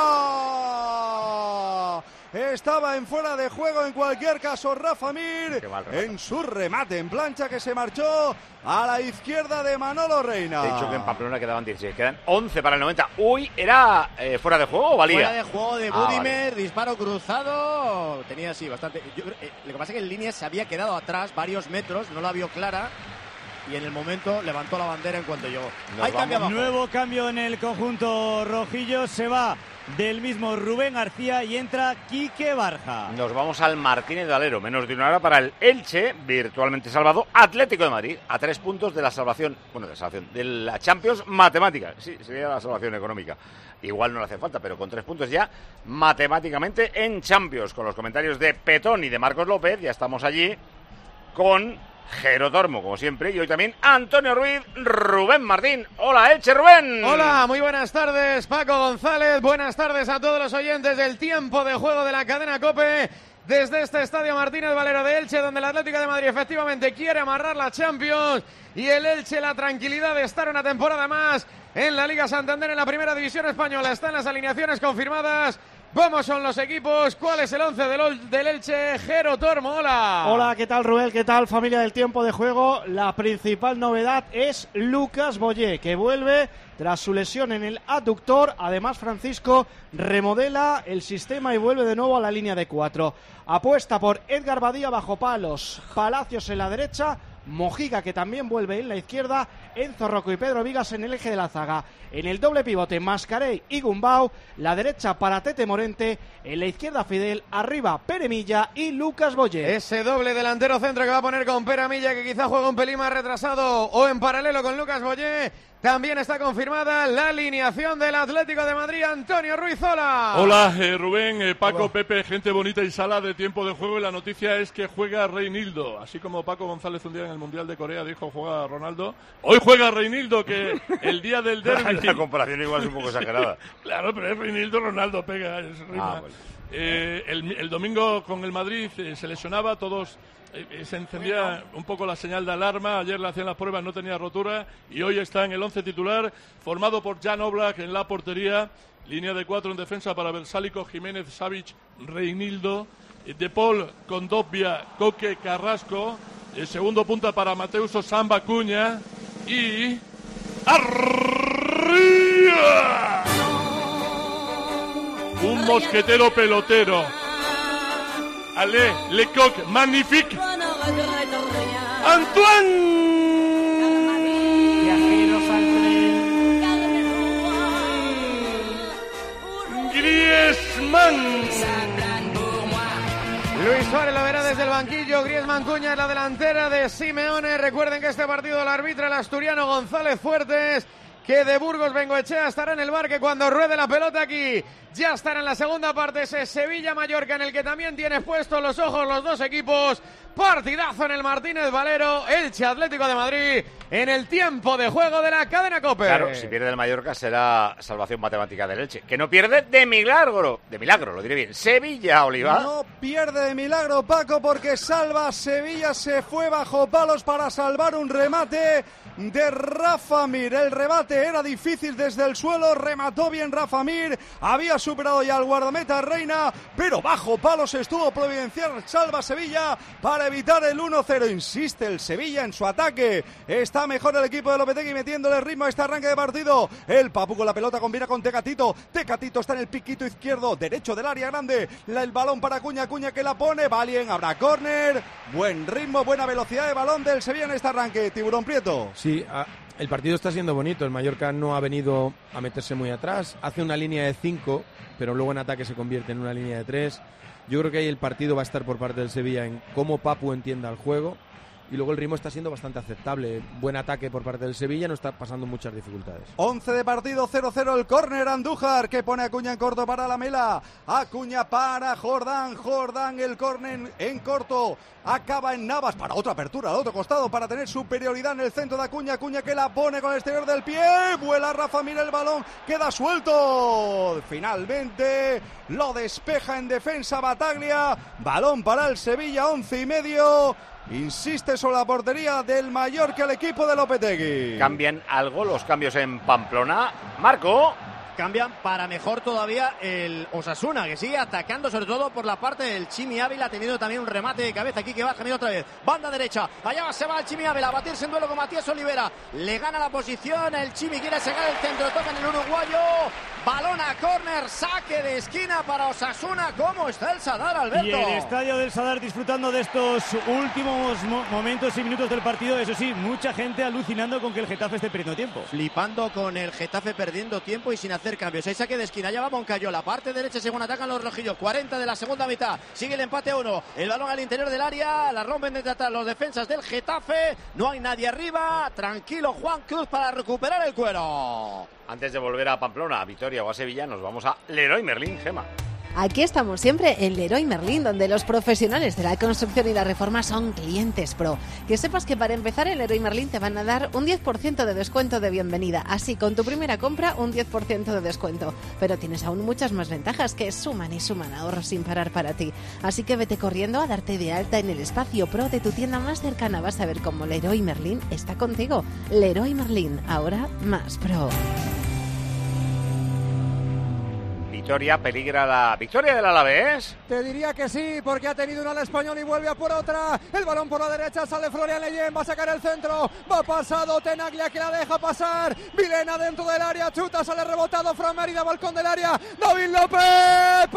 S11: ¡Fuera! Estaba en fuera de juego en cualquier caso Rafa Mir en su remate en plancha que se marchó a la izquierda de Manolo Reina.
S1: Te he dicho que en Pamplona quedaban dieciséis, quedan once para el noventa. Uy, ¿era eh, fuera de juego o valía?
S3: Fuera de juego de
S1: Ah,
S3: Budimer,
S1: vale.
S3: disparo cruzado. Tenía así bastante. Yo, eh, lo que pasa es que en línea se había quedado atrás varios metros, no la vio clara. Y en el momento levantó la bandera en cuanto llegó.
S15: Hay cambio abajo. Nuevo cambio en el conjunto rojillo. Se va del mismo Rubén García y entra Quique Barja.
S1: Nos vamos al Martínez de Valero, menos de una hora para el Elche, virtualmente salvado, Atlético de Madrid, a tres puntos de la salvación, bueno, de la salvación, de la Champions matemática, sí, sería la salvación económica. Igual no le hace falta, pero con tres puntos ya matemáticamente en Champions. Con los comentarios de Petón y de Marcos López, ya estamos allí con Jero Tormo, como siempre, y hoy también Antonio Ruiz, Rubén Martín. Hola, Elche, Rubén.
S3: Hola, muy buenas tardes, Paco González. Buenas tardes a todos los oyentes del tiempo de juego de la cadena COPE. Desde este estadio Martínez Valero de Elche, donde el Atlético de Madrid efectivamente quiere amarrar la Champions y el Elche la tranquilidad de estar una temporada más en la Liga Santander en la Primera División Española. Están las alineaciones confirmadas. ¿Cómo son los equipos? ¿Cuál es el once del, del Elche? Jero Tormo, hola.
S14: Hola, ¿qué tal, Rubén? ¿Qué tal, familia del tiempo de juego? La principal novedad es Lucas Boyé, que vuelve tras su lesión en el aductor. Además, Francisco remodela el sistema y vuelve de nuevo a la línea de cuatro. Apuesta por Edgar Badía bajo palos, Palacios en la derecha, Mojica, que también vuelve en la izquierda, Enzo Rocco y Pedro Vigas en el eje de la zaga. En el doble pivote, Mascarell y Gumbau, la derecha para Tete Morente, en la izquierda Fidel, arriba Pere Milla y Lucas Boyé.
S3: Ese doble delantero centro que va a poner con Pere Milla, que quizá juega un pelín más retrasado o en paralelo con Lucas Boyé. También está confirmada la alineación del Atlético de Madrid. Antonio Ruiz, hola.
S16: Hola, eh, Rubén, eh, Paco, hola. Pepe, gente bonita y sala de tiempo de juego. Y la noticia es que juega Reinildo. Así como Paco González un día en el Mundial de Corea dijo juega Ronaldo. Hoy juega Reinildo, que el día del derbi...
S1: La comparación igual es un poco exagerada.
S16: Claro, pero es Reinildo, Ronaldo pega. Es rima. Ah, bueno. eh, el, el domingo con el Madrid eh, se lesionaba, todos... Eh, se encendía un poco la señal de alarma. Ayer le hacían las pruebas, no tenía rotura y hoy está en el once titular, formado por Jan Oblak en la portería, línea de cuatro en defensa para Versálico, Jiménez, Savic, Reinildo, De Paul, Condovia, Coque, Carrasco, el segundo punta para Mateuso, Samba, Cuña y arriba un mosquetero pelotero, Allez, Lecoq, magnifique, Antoine Griezmann.
S3: Luis Suárez lo verá desde el banquillo. Griezmann, Cuña en la delantera de Simeone. Recuerden que este partido lo arbitra el asturiano González Fuertes, que de Burgos Bengoechea estará en el bar, que cuando ruede la pelota aquí ya estará en la segunda parte ese Sevilla-Mallorca, en el que también tienes puestos los ojos los dos equipos. Partidazo en el Martínez Valero, Elche Atlético de Madrid, en el tiempo de juego de la cadena COPE.
S1: Claro, si pierde el Mallorca será salvación matemática del Elche, que no pierde de milagro, de milagro, lo diré bien. Sevilla, Oliva.
S11: No pierde de milagro, Paco, porque salva Sevilla, se fue bajo palos para salvar un remate de Rafa Mir. El remate era difícil desde el suelo, remató bien Rafa Mir, había superado ya al guardameta Reina, pero bajo palos estuvo providencial, salva Sevilla para evitar el uno cero. Insiste el Sevilla en su ataque, está mejor el equipo de Lopetegui metiéndole ritmo a este arranque de partido. El Papu con la pelota combina con Tecatito, Tecatito está en el piquito izquierdo, derecho del área grande, la, el balón para Cuña, Cuña que la pone, va bien, habrá córner, buen ritmo, buena velocidad de balón del Sevilla en este arranque. Tiburón Prieto.
S22: Sí, a, el partido está siendo bonito, el Mallorca no ha venido a meterse muy atrás, hace una línea de cinco, pero luego en ataque se convierte en una línea de tres. Yo creo que ahí el partido va a estar por parte del Sevilla en cómo Papu entienda el juego, y luego el ritmo está siendo bastante aceptable. Buen ataque por parte del Sevilla, no está pasando muchas dificultades.
S11: once de partido, cero cero el córner. Andújar que pone a Acuña en corto para Lamela, Acuña para Jordán, Jordán el córner en corto, acaba en Navas para otra apertura al otro costado para tener superioridad en el centro de Acuña, Acuña que la pone con el exterior del pie, vuela Rafa, mira el balón, queda suelto, finalmente lo despeja en defensa Bataglia, balón para el Sevilla, once y medio. Insiste sobre la portería del Mallorca el equipo de Lopetegui.
S1: ¿Cambian algo los cambios en Pamplona? Marco.
S3: Cambian para mejor todavía el Osasuna, que sigue atacando sobre todo por la parte del Chimi Ávila, teniendo también un remate de cabeza aquí que baja, mira otra vez, banda derecha, allá va, se va el Chimi Ávila a batirse en duelo con Matías Olivera, le gana la posición, el Chimi quiere sacar el centro, toca en el uruguayo, balón a córner, saque de esquina para Osasuna. ¿Cómo está el Sadar, Alberto?
S15: Y el estadio del Sadar disfrutando de estos últimos mo momentos y minutos del partido. Eso sí, mucha gente alucinando con que el Getafe esté perdiendo tiempo.
S3: Flipando con el Getafe perdiendo tiempo y sin hacer cambios. Hay saque de esquina, ya va Moncayola, parte derecha según atacan los rojillos. cuarenta de la segunda mitad, sigue el empate a uno. El balón al interior del área, la rompen desde atrás los defensas del Getafe. No hay nadie arriba, tranquilo Juan Cruz para recuperar el cuero.
S1: Antes de volver a Pamplona, a Vitoria o a Sevilla, nos vamos a Leroy Merlin, Gema.
S18: Aquí estamos siempre en Leroy Merlin, donde los profesionales de la construcción y la reforma son clientes pro. Que sepas que para empezar en Leroy Merlin te van a dar un diez por ciento de descuento de bienvenida. Así, con tu primera compra, un diez por ciento de descuento. Pero tienes aún muchas más ventajas que suman y suman ahorros sin parar para ti. Así que vete corriendo a darte de alta en el espacio pro de tu tienda más cercana. Vas a ver cómo Leroy Merlin está contigo. Leroy Merlin, ahora más pro.
S1: Victoria, peligra la victoria del Alavés.
S10: Te diría que sí, porque ha tenido una al español y vuelve a por otra. El balón por la derecha, sale Florian Leyen, va a sacar el centro. Va pasado Tenaglia que la deja pasar. Vilena dentro del área, chuta, sale rebotado. Fran Mérida, balcón del área. David López,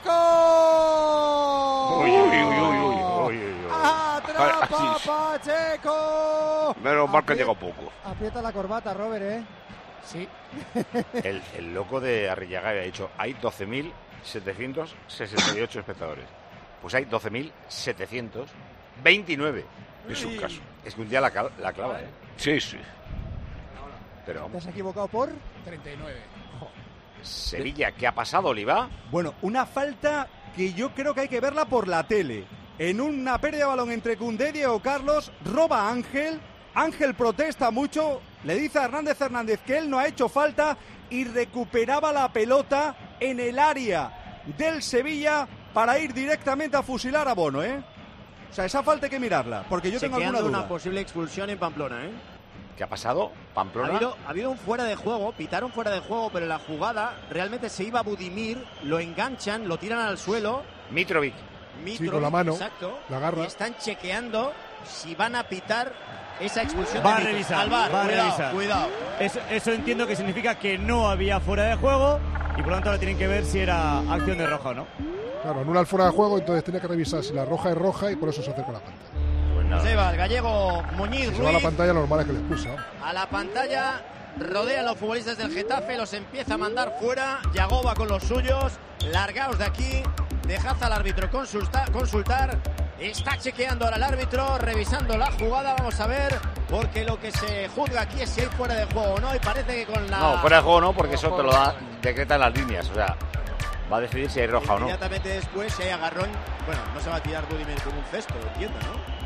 S10: Pacheco.
S8: Uy, uy, uy, uy, uy, uy, uy.
S10: Atrapa Pacheco.
S8: Menos mal que llegó poco.
S10: Aprieta la corbata, Robert, ¿eh?
S1: Sí. El, el loco de Arrillaga había dicho, hay doce mil setecientos sesenta y ocho espectadores. Pues hay doce mil setecientos veintinueve.
S8: Es un caso.
S1: Es que un día la, la clava, ¿eh?
S8: Sí, sí.
S1: Pero
S10: ¿te has equivocado por?
S7: treinta y nueve.
S1: Sevilla, ¿qué ha pasado, Oliva?
S11: Bueno, una falta que yo creo que hay que verla por la tele. En una pérdida de balón entre Koundé y Diego Carlos, roba Ángel. Ángel protesta mucho, le dice a Hernández Hernández que él no ha hecho falta y recuperaba la pelota en el área del Sevilla para ir directamente a fusilar a Bono, ¿eh? O sea, esa falta hay que mirarla, porque yo tengo alguna duda.
S3: Una posible expulsión en Pamplona, ¿eh?
S1: ¿Qué ha pasado? ¿Pamplona?
S3: Ha habido, ha habido un fuera de juego, pitaron fuera de juego, pero en la jugada realmente se iba Budimir, lo enganchan, lo tiran al suelo.
S1: Mitrovic.
S3: Mitrovic,
S17: sí, con la mano,
S3: exacto,
S17: la agarra.
S3: Y están chequeando si van a pitar esa expulsión.
S15: Va
S3: de
S15: a revisar,
S3: al bar.
S15: va a
S3: Cuidado,
S15: revisar.
S3: Cuidado.
S15: Eso, eso entiendo que significa que no había fuera de juego y por lo tanto ahora tienen que ver si era acción de roja o no.
S17: Claro, anula el fuera de juego, entonces tiene que revisar si la roja es roja y por eso se acerca a la pantalla.
S3: Pues se va el gallego Muñiz
S17: Si
S3: Ruiz.
S17: se va a la pantalla, lo normal es que le expulsa.
S3: A la pantalla rodean los futbolistas del Getafe, los empieza a mandar fuera. Yagoba con los suyos. Largaos de aquí. Dejad al árbitro consulta, consultar. Está chequeando ahora el árbitro, revisando la jugada. Vamos a ver, porque lo que se juzga aquí es si hay fuera de juego o no. Y parece que con la...
S1: No, fuera de juego no, porque eso te lo da, decretan las líneas. O sea, va a decidir si hay roja o no.
S3: Inmediatamente después, si hay agarrón, bueno, no se va a tirar Budimir con un cesto, entiendo, ¿no?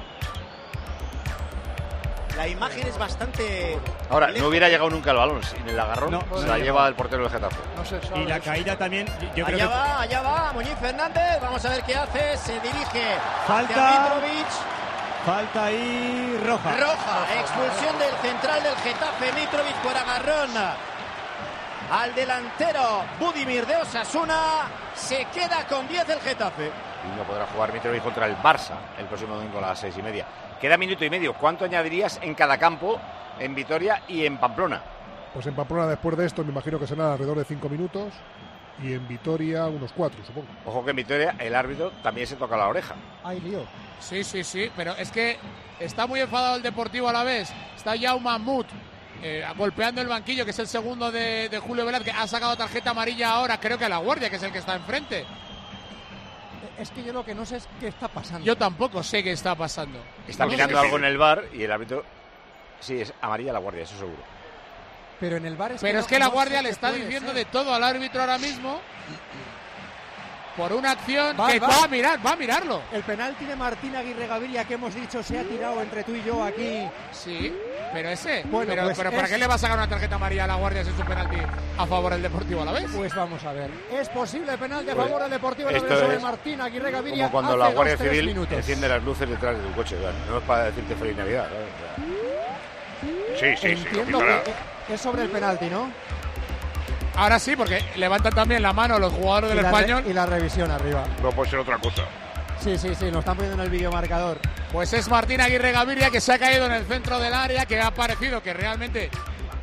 S3: La imagen es bastante...
S1: Ahora,
S3: lejos.
S1: no hubiera llegado nunca el balón. Sin el agarrón
S15: No,
S1: se
S15: no,
S1: la
S15: no.
S1: lleva el portero del Getafe.
S10: No se sabe
S15: Y la
S10: eso.
S15: caída también, yo creo
S3: Allá
S15: que...
S3: va, allá va, Muñiz Fernández. Vamos a ver qué hace. Se dirige
S15: Falta.
S3: hacia Mitrovic.
S15: Falta ahí roja.
S3: Roja, expulsión del central del Getafe, Mitrovic por agarrón al delantero Budimir de Osasuna. Se queda con diez el Getafe.
S1: Y no podrá jugar Mitrovic contra el Barça el próximo domingo a las seis y media. Queda minuto y medio. ¿Cuánto añadirías en cada campo, en Vitoria y en Pamplona?
S17: Pues en Pamplona después de esto me imagino que serán alrededor de cinco minutos y en Vitoria unos cuatro, supongo.
S1: Ojo que en Vitoria el árbitro también se toca la oreja.
S10: Ay, lío.
S7: Sí, sí, sí, pero es que está muy enfadado el Deportivo a la vez. Está Jaume Mahmoud eh, golpeando el banquillo, que es el segundo de, de Julio Velázquez. Ha sacado tarjeta amarilla ahora, creo que a la Guardia, que es el que está enfrente.
S10: Es que yo lo que no sé es qué está pasando.
S7: Yo tampoco sé qué está pasando.
S1: Está
S7: No sé
S1: mirando
S7: qué
S1: algo
S7: pide.
S1: en el bar y el árbitro... Sí, es amarilla la Guardia, eso seguro.
S10: Pero en el bar es
S7: Pero
S10: que
S7: es
S10: no-
S7: que la
S10: no
S7: Guardia
S10: sé
S7: le
S10: qué
S7: está
S10: puede
S7: diciendo
S10: ser.
S7: de todo al árbitro ahora mismo por una acción
S10: Va,
S7: que
S10: va.
S7: va a mirar, va a mirarlo.
S10: El penalti de Martín Aguirre Gaviria que hemos dicho se ha tirado entre tú y yo aquí.
S7: Sí, pero ese.
S10: Bueno,
S7: pero
S10: pues
S7: pero ¿para
S10: es-
S7: qué le va a sacar una tarjeta amarilla a la Guardia si es un penalti a favor del Deportivo a la vez?
S10: Pues vamos a ver. Es posible penalti a
S1: Pues
S10: favor del Deportivo
S1: esto
S10: Alavés sobre
S1: es
S10: Martín Aguirre Gaviria.
S1: Como cuando
S10: hace
S1: la
S10: dos,
S1: Guardia
S10: tres
S1: Civil
S10: minutos.
S1: enciende las luces detrás de tu coche. ¿Verdad? No es para decirte feliz Navidad. ¿sabes? O sea,
S8: Sí, sí, sí.
S10: Entiendo
S8: lo
S10: que es sobre el penalti, ¿no?
S7: Ahora sí, porque levantan también la mano los jugadores
S10: Y
S7: del
S10: la re-
S7: Español.
S10: y la revisión arriba.
S8: No puede ser otra cosa.
S10: Sí, sí, sí, lo están poniendo en el videomarcador.
S7: Pues es Martín Aguirre Gaviria que se ha caído en el centro del área, que ha parecido que realmente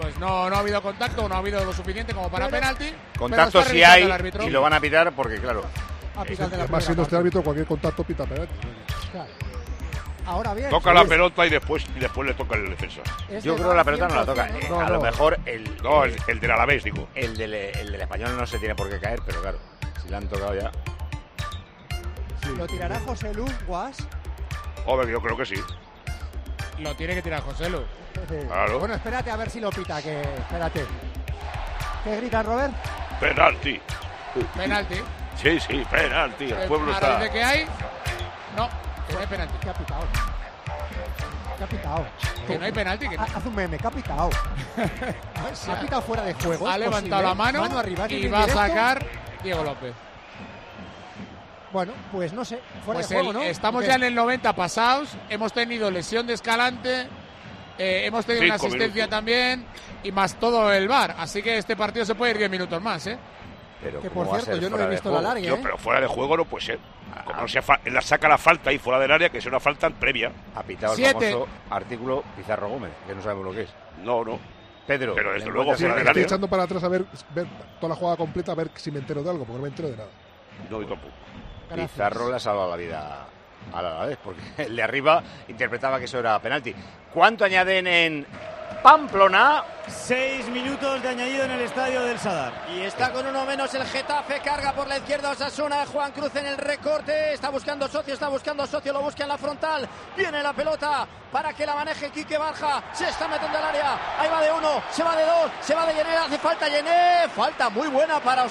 S7: pues no, no ha habido contacto, no ha habido lo suficiente como para penalti.
S1: Contacto sí hay y lo van a pitar porque, claro.
S17: Además, siendo este árbitro, cualquier contacto pita penalti.
S3: Claro. Ahora bien.
S8: Toca la pelota y después, y después le toca el defensa.
S1: Yo creo que la pelota no la toca. Eh,
S8: no,
S1: a
S8: no.
S1: lo mejor el.
S8: No, el, el del Alavés, digo.
S1: El del, el del español no se tiene por qué caer, pero claro, si le han tocado ya.
S3: Sí. ¿Lo tirará José Lu, Guas?
S8: Joder, yo creo que sí.
S7: Lo tiene que tirar José Lu.
S8: Claro.
S3: Bueno, espérate a ver si lo pita, que espérate. ¿Qué grita Robert?
S8: Penalti.
S7: Penalti.
S8: Sí, sí, penalti. El pueblo
S7: Ahora
S8: está.
S7: dice que hay. No, que no hay penalti.
S3: ¿Qué ha pitado? ¿Qué ha pitado?
S7: Que no hay penalti. Que no.
S3: Haz un meme, ¿qué ha pitado? ¿Ha pitado fuera de juego?
S7: Ha levantado la mano,
S3: mano arriba,
S7: y va a sacar Diego López.
S3: Bueno, pues no sé, fuera
S7: pues
S3: de juego,
S7: el,
S3: ¿no?
S7: Estamos ya en el noventa pasados, hemos tenido lesión de Escalante, eh, hemos tenido
S8: Cinco
S7: una asistencia
S8: minutos.
S7: también y más todo el V A R, así que este partido se puede ir diez minutos más, ¿eh?
S1: Pero
S3: que
S1: ¿cómo
S3: por
S1: va a
S3: cierto,
S1: ser
S3: yo no
S1: fuera
S3: he
S1: de
S3: visto
S1: juego?
S3: la larga,
S8: Yo,
S3: ¿eh?
S8: pero fuera de juego no puede ser. Como no sea fa- la saca la falta ahí fuera del área, que sea una falta previa.
S1: Ha pitado el
S7: Siete.
S1: famoso artículo Pizarro Gómez, que no sabemos lo que es.
S8: No, no.
S1: Pedro,
S8: Pero desde
S1: ¿le
S8: luego
S1: encuentras
S17: Sí,
S8: fuera
S1: el-
S8: del
S17: estoy
S8: área.
S17: echando para atrás a ver, ver toda la jugada completa, a ver si me entero de algo, porque no me entero de nada.
S8: No, yo tampoco.
S3: Gracias.
S1: Pizarro le ha salvado la vida a la vez, porque el de arriba interpretaba que eso era penalti. ¿Cuánto añaden en Pamplona?
S15: Seis minutos de añadido en el estadio del Sadar.
S3: Y está con uno menos el Getafe, carga por la izquierda Osasuna, Juan Cruz en el recorte, está buscando socio, está buscando socio, lo busca en la frontal, viene la pelota para que la maneje Quique Barja, se está metiendo al área, ahí va de uno, se va de dos, se va de Yené, hace falta Yené, falta muy buena para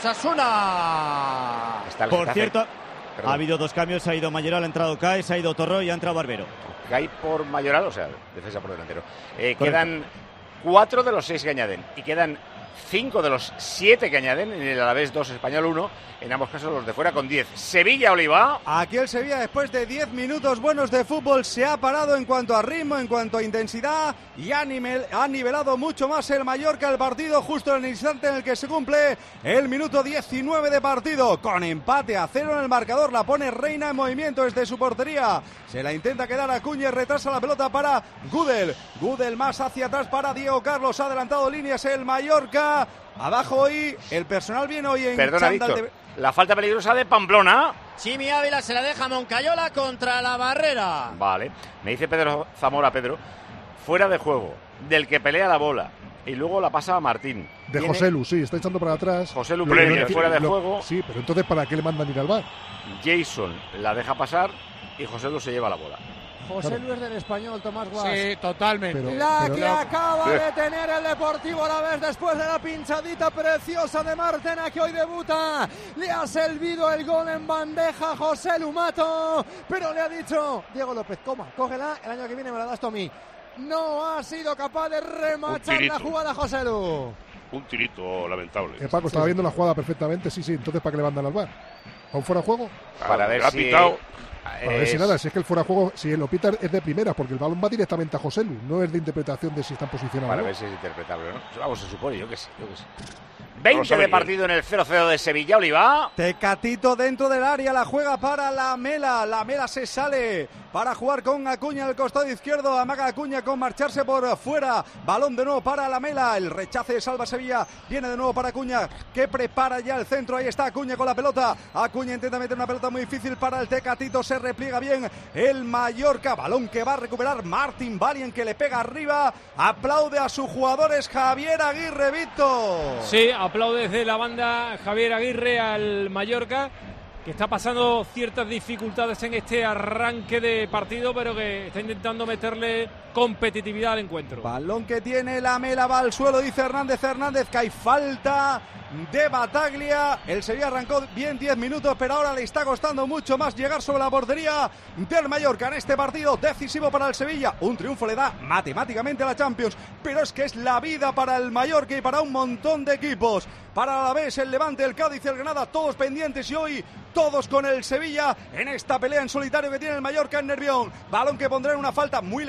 S3: Osasuna.
S1: Está el
S15: Por
S1: Getafe.
S15: cierto,
S1: Perdón.
S15: ha habido dos cambios, ha ido Mayoral, ha entrado Kai, se ha ido Torro y ha entrado Barbero.
S1: Hay por Mayoral, o sea, defensa por delantero. Eh, quedan cuatro de los seis que añaden y quedan cinco de los siete que añaden, en el Alavés dos, Español uno, en ambos casos los de fuera con diez. Sevilla-Oliva.
S11: Aquí el Sevilla, después de diez minutos buenos de fútbol, se ha parado en cuanto a ritmo, en cuanto a intensidad y ha, nivel, ha nivelado mucho más el Mallorca el partido justo en el instante en el que se cumple el minuto diecinueve de partido. Con empate a cero en el marcador, la pone Reina en movimiento desde su portería. Se la intenta quedar a Cuña y retrasa la pelota para Gudel. Gudel más hacia atrás para Diego Carlos. Ha adelantado líneas el Mallorca. Abajo hoy, el personal viene hoy en
S1: Perdona,
S11: chándal
S1: Víctor.
S11: de...
S1: La falta peligrosa de Pamplona.
S3: Chimi Ávila se la deja a Moncayola contra la barrera.
S1: Vale. Me dice Pedro Zamora, Pedro, fuera de juego, del que pelea la bola y luego la pasa a Martín.
S17: De
S1: Tiene-
S17: José Lu, sí, está echando para atrás.
S1: José Lu
S17: Lo que no
S1: Premier,
S17: entiendo-
S1: fuera de
S17: lo-
S1: juego.
S17: Sí, pero entonces ¿para qué le mandan ir al bar?
S1: Jason la deja pasar y José Lu se lleva la bola.
S3: José Luis del Español, Tomás Guas.
S7: Sí, totalmente.
S17: Pero-
S3: La
S17: pero-
S3: que acaba de tener el Deportivo Alavés después de la pinchadita preciosa de Martena, que hoy debuta. Le ha servido el gol en bandeja José Lumato, pero le ha dicho Diego López, toma, cógela, el año que viene me la das tú a mí. No ha sido capaz de remachar
S8: tirito.
S3: la jugada José Lu.
S8: Un tirito lamentable.
S17: Eh, Paco estaba viendo la jugada perfectamente, sí, sí, entonces ¿para qué le mandan al bar? ¿A un fuera de juego?
S1: Para ver
S8: le ha
S1: si...
S8: pitado.
S17: Para ver si nada, si es que el fuera de juego, si el Opita es de primera, porque el balón va directamente a José Lu, no es de interpretación de si están posicionados.
S1: Para
S17: ¿no?
S1: ver si es interpretable o no. Vamos, se supone, yo que sé. Yo que sé.
S8: Lo
S1: veinte
S8: sabe
S1: de
S8: bien.
S1: partido en el cero cero de Sevilla-Oliva.
S11: Tecatito dentro del área, la juega para la Mela. La Mela se sale para jugar con Acuña al costado izquierdo. Amaga Acuña con marcharse por fuera. Balón de nuevo para la Mela. El rechace de Salva Sevilla. Viene de nuevo para Acuña, que prepara ya el centro. Ahí está Acuña con la pelota. Acuña intenta meter una pelota muy difícil para el Tecatito. Se repliega bien el Mallorca. Balón que va a recuperar Martin Valien, que le pega arriba. Aplaude a sus jugadores Javier Aguirre, Víctor.
S12: Sí, aplaude desde la banda Javier Aguirre al Mallorca, que está pasando ciertas dificultades en este arranque de partido, pero que está intentando meterle competitividad al encuentro.
S11: Balón que tiene la Mela, va al suelo, dice Hernández Hernández, que hay falta de Bataglia. El Sevilla arrancó bien diez minutos, pero ahora le está costando mucho más llegar sobre la portería del Mallorca en este partido decisivo para el Sevilla. Un triunfo le da matemáticamente a la Champions, pero es que es la vida para el Mallorca y para un montón de equipos. Para la vez el Levante, el Cádiz, el Granada, todos pendientes, y hoy todos con el Sevilla en esta pelea en solitario que tiene el Mallorca en Nervión. Balón que pondrá en una falta muy lejana, Paco,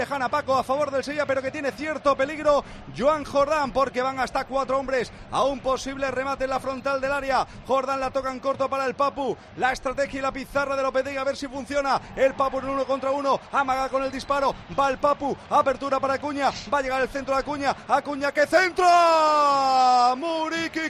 S11: poco a favor del Sevilla, pero que tiene cierto peligro Joan Jordán, porque van hasta cuatro hombres a un posible remate en la frontal del área. Jordán la toca en corto para el Papu, la estrategia y la pizarra de Lopetegui, a ver si funciona. El Papu en uno contra uno, amaga con el disparo, va el Papu, apertura para Acuña, va a llegar el centro de Acuña, Acuña que centra, Muriqui,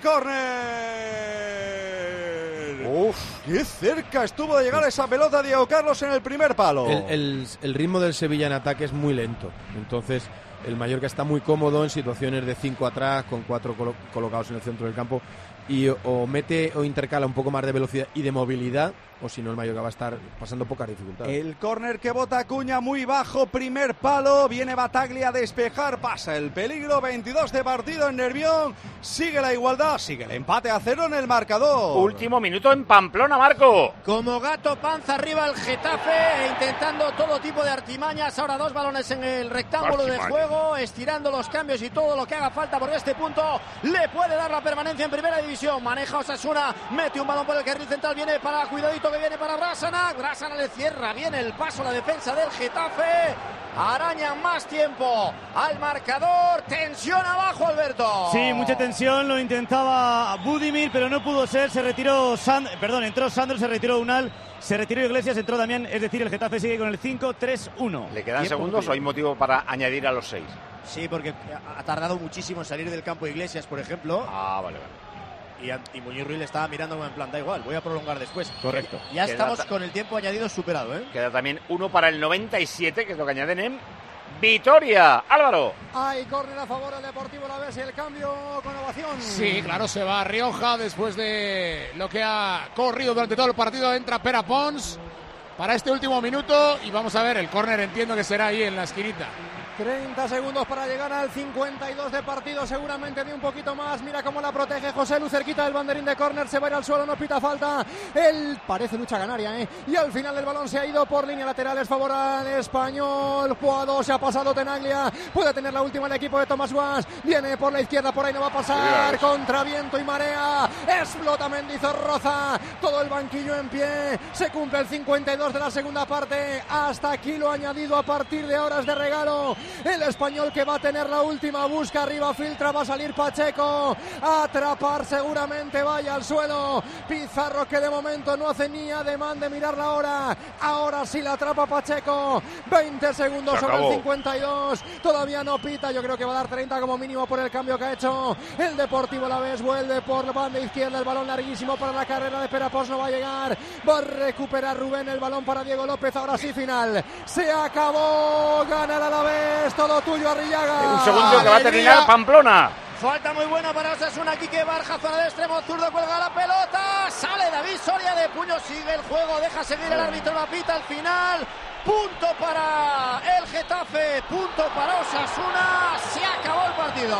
S11: córner. Uf, qué cerca estuvo de llegar esa pelota Diego Carlos en el primer palo.
S22: El, el, el ritmo del Sevilla en ataque es muy lento, entonces el Mallorca está muy cómodo en situaciones de cinco atrás, con cuatro colo- colocados en el centro del campo, y o, o mete o intercala un poco más de velocidad y de movilidad, o si no el Mallorca va a estar pasando pocas dificultades.
S11: El córner que bota Acuña muy bajo, primer palo, viene Bataglia a despejar, pasa el peligro, veintidós de partido en Nervión, sigue la igualdad, sigue el empate a cero en el marcador.
S1: Último minuto en Pamplona, Marco.
S3: Como gato panza arriba el Getafe, intentando todo tipo de artimañas, ahora dos balones en el rectángulo de juego, estirando los cambios y todo lo que haga falta, porque este punto le puede dar la permanencia en primera división. Maneja Osasuna, mete un balón por el carril central, viene para cuidadito que viene para Brasana, Brasana le cierra bien el paso a la defensa del Getafe, araña más tiempo al marcador, tensión abajo, Alberto.
S15: Sí, mucha tensión, lo intentaba Budimir, pero no pudo ser, se retiró, Sand... perdón, entró Sandro, se retiró Unal, se retiró Iglesias, entró Damián, es decir, el Getafe sigue con el cinco tres uno.
S1: ¿Le quedan segundos o hay motivo para añadir a los seis?
S3: Sí, porque ha tardado muchísimo en salir del campo Iglesias, por ejemplo.
S1: Ah, vale, vale.
S3: Y, y Muñiz Ruiz le estaba mirando en plan, da igual, voy a prolongar después.
S1: Correcto.
S3: Ya
S1: Queda
S3: estamos
S1: ta-
S3: con el tiempo añadido superado, ¿eh?
S1: Queda también uno para el noventa y siete, que es lo que añaden en Vitoria. Álvaro.
S10: Hay córner a favor del Deportivo Alavés y el cambio con ovación.
S7: Sí, claro, se va a Rioja después de lo que ha corrido durante todo el partido. Entra Pera Pons para este último minuto y vamos a ver, el córner entiendo que será ahí en la esquinita.
S10: treinta segundos para llegar al cincuenta y dos de partido, seguramente de un poquito más. Mira cómo la protege José Lu, cerquita del banderín de córner, se va a ir al suelo, no pita falta. Él parece lucha canaria, ¿eh? Y al final el balón se ha ido por línea lateral, es favor al Español. Jugador, se ha pasado Tenaglia, puede tener la última el equipo de Tomás Guas. Viene por la izquierda, por ahí no va a pasar, contra viento y marea. Explota Mendizorroza, todo el banquillo en pie. Se cumple el cincuenta y dos de la segunda parte. Hasta aquí lo añadido, a partir de ahora es de regalo. El Español que va a tener la última, busca arriba, filtra, va a salir Pacheco a atrapar, seguramente vaya al suelo. Pizarro que de momento no hace ni ademán de mirar la hora. Ahora sí la atrapa Pacheco. veinte segundos sobre el cincuenta y dos. Todavía no pita, yo creo que va a dar treinta como mínimo por el cambio que ha hecho el Deportivo Alavés. Vuelve por la banda izquierda, el balón larguísimo para la carrera de Perapos, no va a llegar. Va a recuperar Rubén, el balón para Diego López. Ahora sí, final. Se acabó, gana el Alavés. Todo tuyo, Arrillaga.
S1: Un segundo que va a terminar Pamplona.
S3: Falta muy buena para Osasuna, Quique Barja, zona de extremo zurdo, cuelga la pelota, sale David Soria de puño, sigue el juego, deja seguir el árbitro, la pita al final. Punto para el Getafe, punto para Osasuna, se acabó el partido.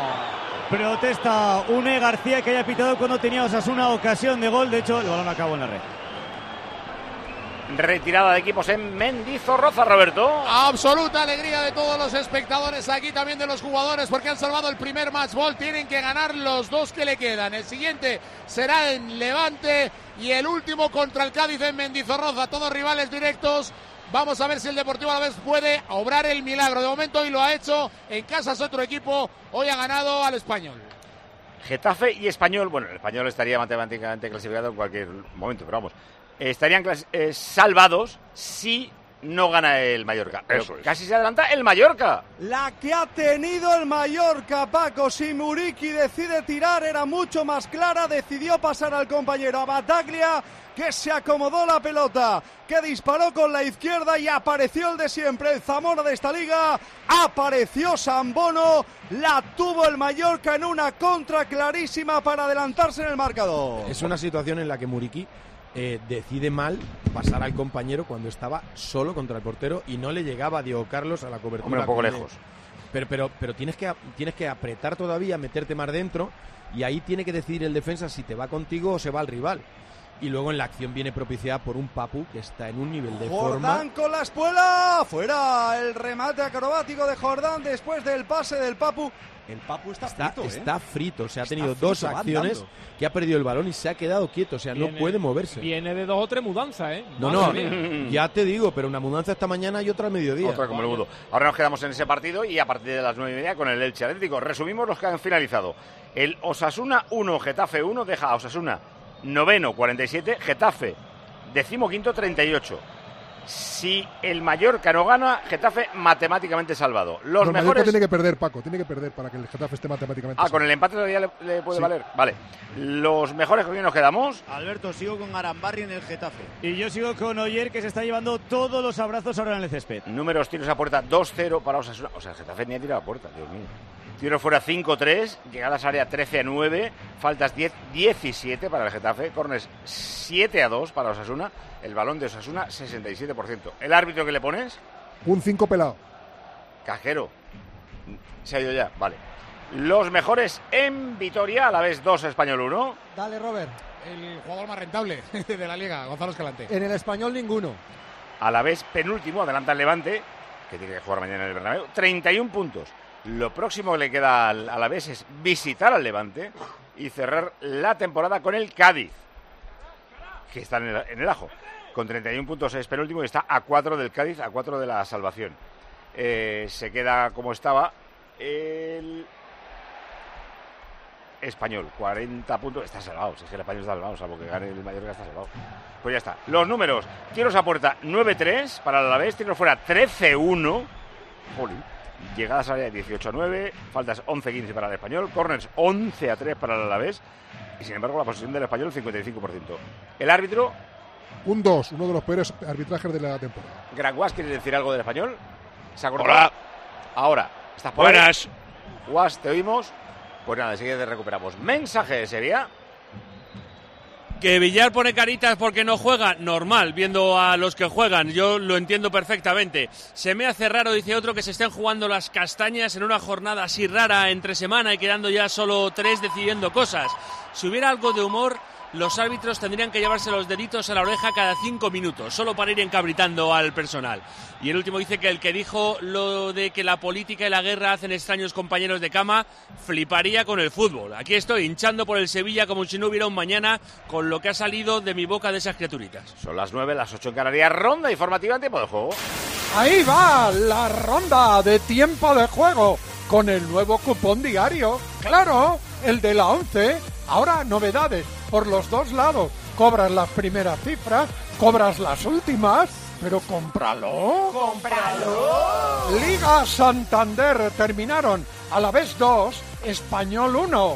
S15: Protesta Une García, que haya pitado cuando tenía Osasuna ocasión de gol, de hecho el balón acabó en la red.
S1: Retirada de equipos en Mendizorroza, Roberto.
S7: Absoluta alegría de todos los espectadores, aquí también de los jugadores, porque han salvado el primer match ball. Tienen que ganar los dos que le quedan. El siguiente será en Levante y el último contra el Cádiz en Mendizorroza. Todos rivales directos. Vamos a ver si el Deportivo Alavés puede obrar el milagro. De momento hoy lo ha hecho. En casa es otro equipo. Hoy ha ganado al Español.
S1: Getafe y Español. Bueno, el Español estaría matemáticamente clasificado en cualquier momento, pero vamos. Estarían clas- eh, salvados si no gana el Mallorca. Pero
S8: Eso es.
S1: casi se adelanta el Mallorca.
S11: La que ha tenido el Mallorca, Paco. Si Muriqui decide tirar, era mucho más clara. Decidió pasar al compañero, a Bataglia, que se acomodó la pelota, que disparó con la izquierda y apareció el de siempre, el Zamora de esta liga. Apareció Sambono, la tuvo el Mallorca en una contra clarísima para adelantarse en el marcador.
S22: Es una situación en la que Muriqui eh, decide mal pasar al compañero cuando estaba solo contra el portero y no le llegaba a Diego Carlos a la cobertura.
S1: Hombre, un poco
S22: con él.
S1: lejos.
S22: Pero, pero, pero tienes que tienes que apretar todavía, meterte más dentro y ahí tiene que decidir el defensa si te va contigo o se va al rival. y luego en la acción viene propiciada por un Papu que está en un nivel de
S11: Jordán
S22: forma.
S11: con la espuela, fuera el remate acrobático de Jordán después del pase del Papu. El Papu está,
S22: Está,
S11: frito, ¿eh?
S22: está frito, o sea, ha
S11: Está
S22: tenido
S11: frito,
S22: dos
S11: va
S22: acciones
S11: andando.
S22: que ha perdido el balón y se ha quedado quieto, o sea, no
S12: Viene-
S22: puede moverse.
S12: Viene de dos o tres mudanzas, ¿eh?
S22: No,
S12: Madre
S22: no,
S12: mía.
S22: ya te digo, pero una mudanza esta mañana y otra al mediodía.
S1: Otra como el mudo. Ahora nos quedamos en ese partido y a partir de las nueve y media con el Elche Atlético. Resumimos los que han finalizado. El Osasuna uno, Getafe uno, deja a Osasuna noveno, cuarenta y siete, Getafe decimoquinto, treinta y ocho. Si el Mallorca no gana, Getafe matemáticamente salvado. Los
S17: No, el Mallorca
S1: mejores...
S17: tiene que perder, Paco, tiene que perder para que el Getafe esté matemáticamente
S1: Ah,
S17: salvo.
S1: con el empate todavía le, le puede
S17: Sí.
S1: valer. Vale. Los mejores con quién nos quedamos.
S3: Alberto, sigo con Arambarri en el Getafe.
S15: Y yo sigo con Oyer, que se está llevando todos los abrazos ahora en el césped.
S1: Números, tiros a puerta dos cero para Osasuna. O sea, el Getafe ni ha tirado a puerta, Dios mío. Tiro fuera cinco tres, llegadas a área trece a nueve, faltas diez, diecisiete para el Getafe, corners siete a dos para Osasuna, el balón de Osasuna sesenta y siete por ciento. ¿El árbitro que le pones?
S17: Un cinco pelado.
S1: Cajero. Se ha ido ya, vale. Los mejores en Vitoria, a la vez dos, Español uno.
S10: Dale, Robert.
S7: El jugador más rentable de la liga, Gonzalo Escalante.
S10: En el Español ninguno.
S1: A la vez penúltimo, adelanta el Levante, que tiene que jugar mañana en el Bernabéu, treinta y un puntos. Lo próximo que le queda al Alavés es visitar al Levante y cerrar la temporada con el Cádiz, que está en el, en el ajo. Con treinta y un puntos es penúltimo y está a cuatro del Cádiz, a cuatro de la salvación. Eh, se queda como estaba el Español, cuarenta puntos. Está salvado, si es que el Español está salvado, salvo que gane el Mallorca está salvado. Pues ya está. Los números, tiros a puerta nueve tres para el Alavés, tiros fuera trece uno. Jolín. Llegadas a área dieciocho a nueve, faltas once a quince para el Español, corners once a tres para el Alavés y sin embargo la posesión del Español cincuenta y cinco por ciento. El árbitro,
S17: Un dos, uno de los peores arbitrajes de la temporada.
S1: Graguas, ¿quiere decir algo del Español? ¿Se ha cortado?
S8: Hola.
S1: Ahora, ¿estás por ahí?
S8: Buenas.
S1: Guas, ¿te oímos? Pues nada, enseguida recuperamos. Mensaje de Sevilla.
S19: Que Villar pone caritas porque no juega, normal, viendo a los que juegan, yo lo entiendo perfectamente. Se me hace raro, dice otro, que se estén jugando las castañas en una jornada así rara entre semana y quedando ya solo tres decidiendo cosas. Si hubiera algo de humor, los árbitros tendrían que llevarse los deditos a la oreja cada cinco minutos, solo para ir encabritando al personal. Y el último dice que el que dijo lo de que la política y la guerra hacen extraños compañeros de cama, fliparía con el fútbol. Aquí estoy hinchando por el Sevilla como si no hubiera un mañana, con lo que ha salido de mi boca de esas criaturitas.
S1: Son las nueve, las ocho en Canarias, ronda informativa en tiempo de juego.
S2: Ahí va la ronda de tiempo de juego con el nuevo cupón diario. Claro, el de la once. Ahora novedades por los dos lados. Cobras las primeras cifras, cobras las últimas, pero cómpralo.
S5: ¡Cómpralo!
S2: Liga Santander terminaron a la vez dos, Español uno.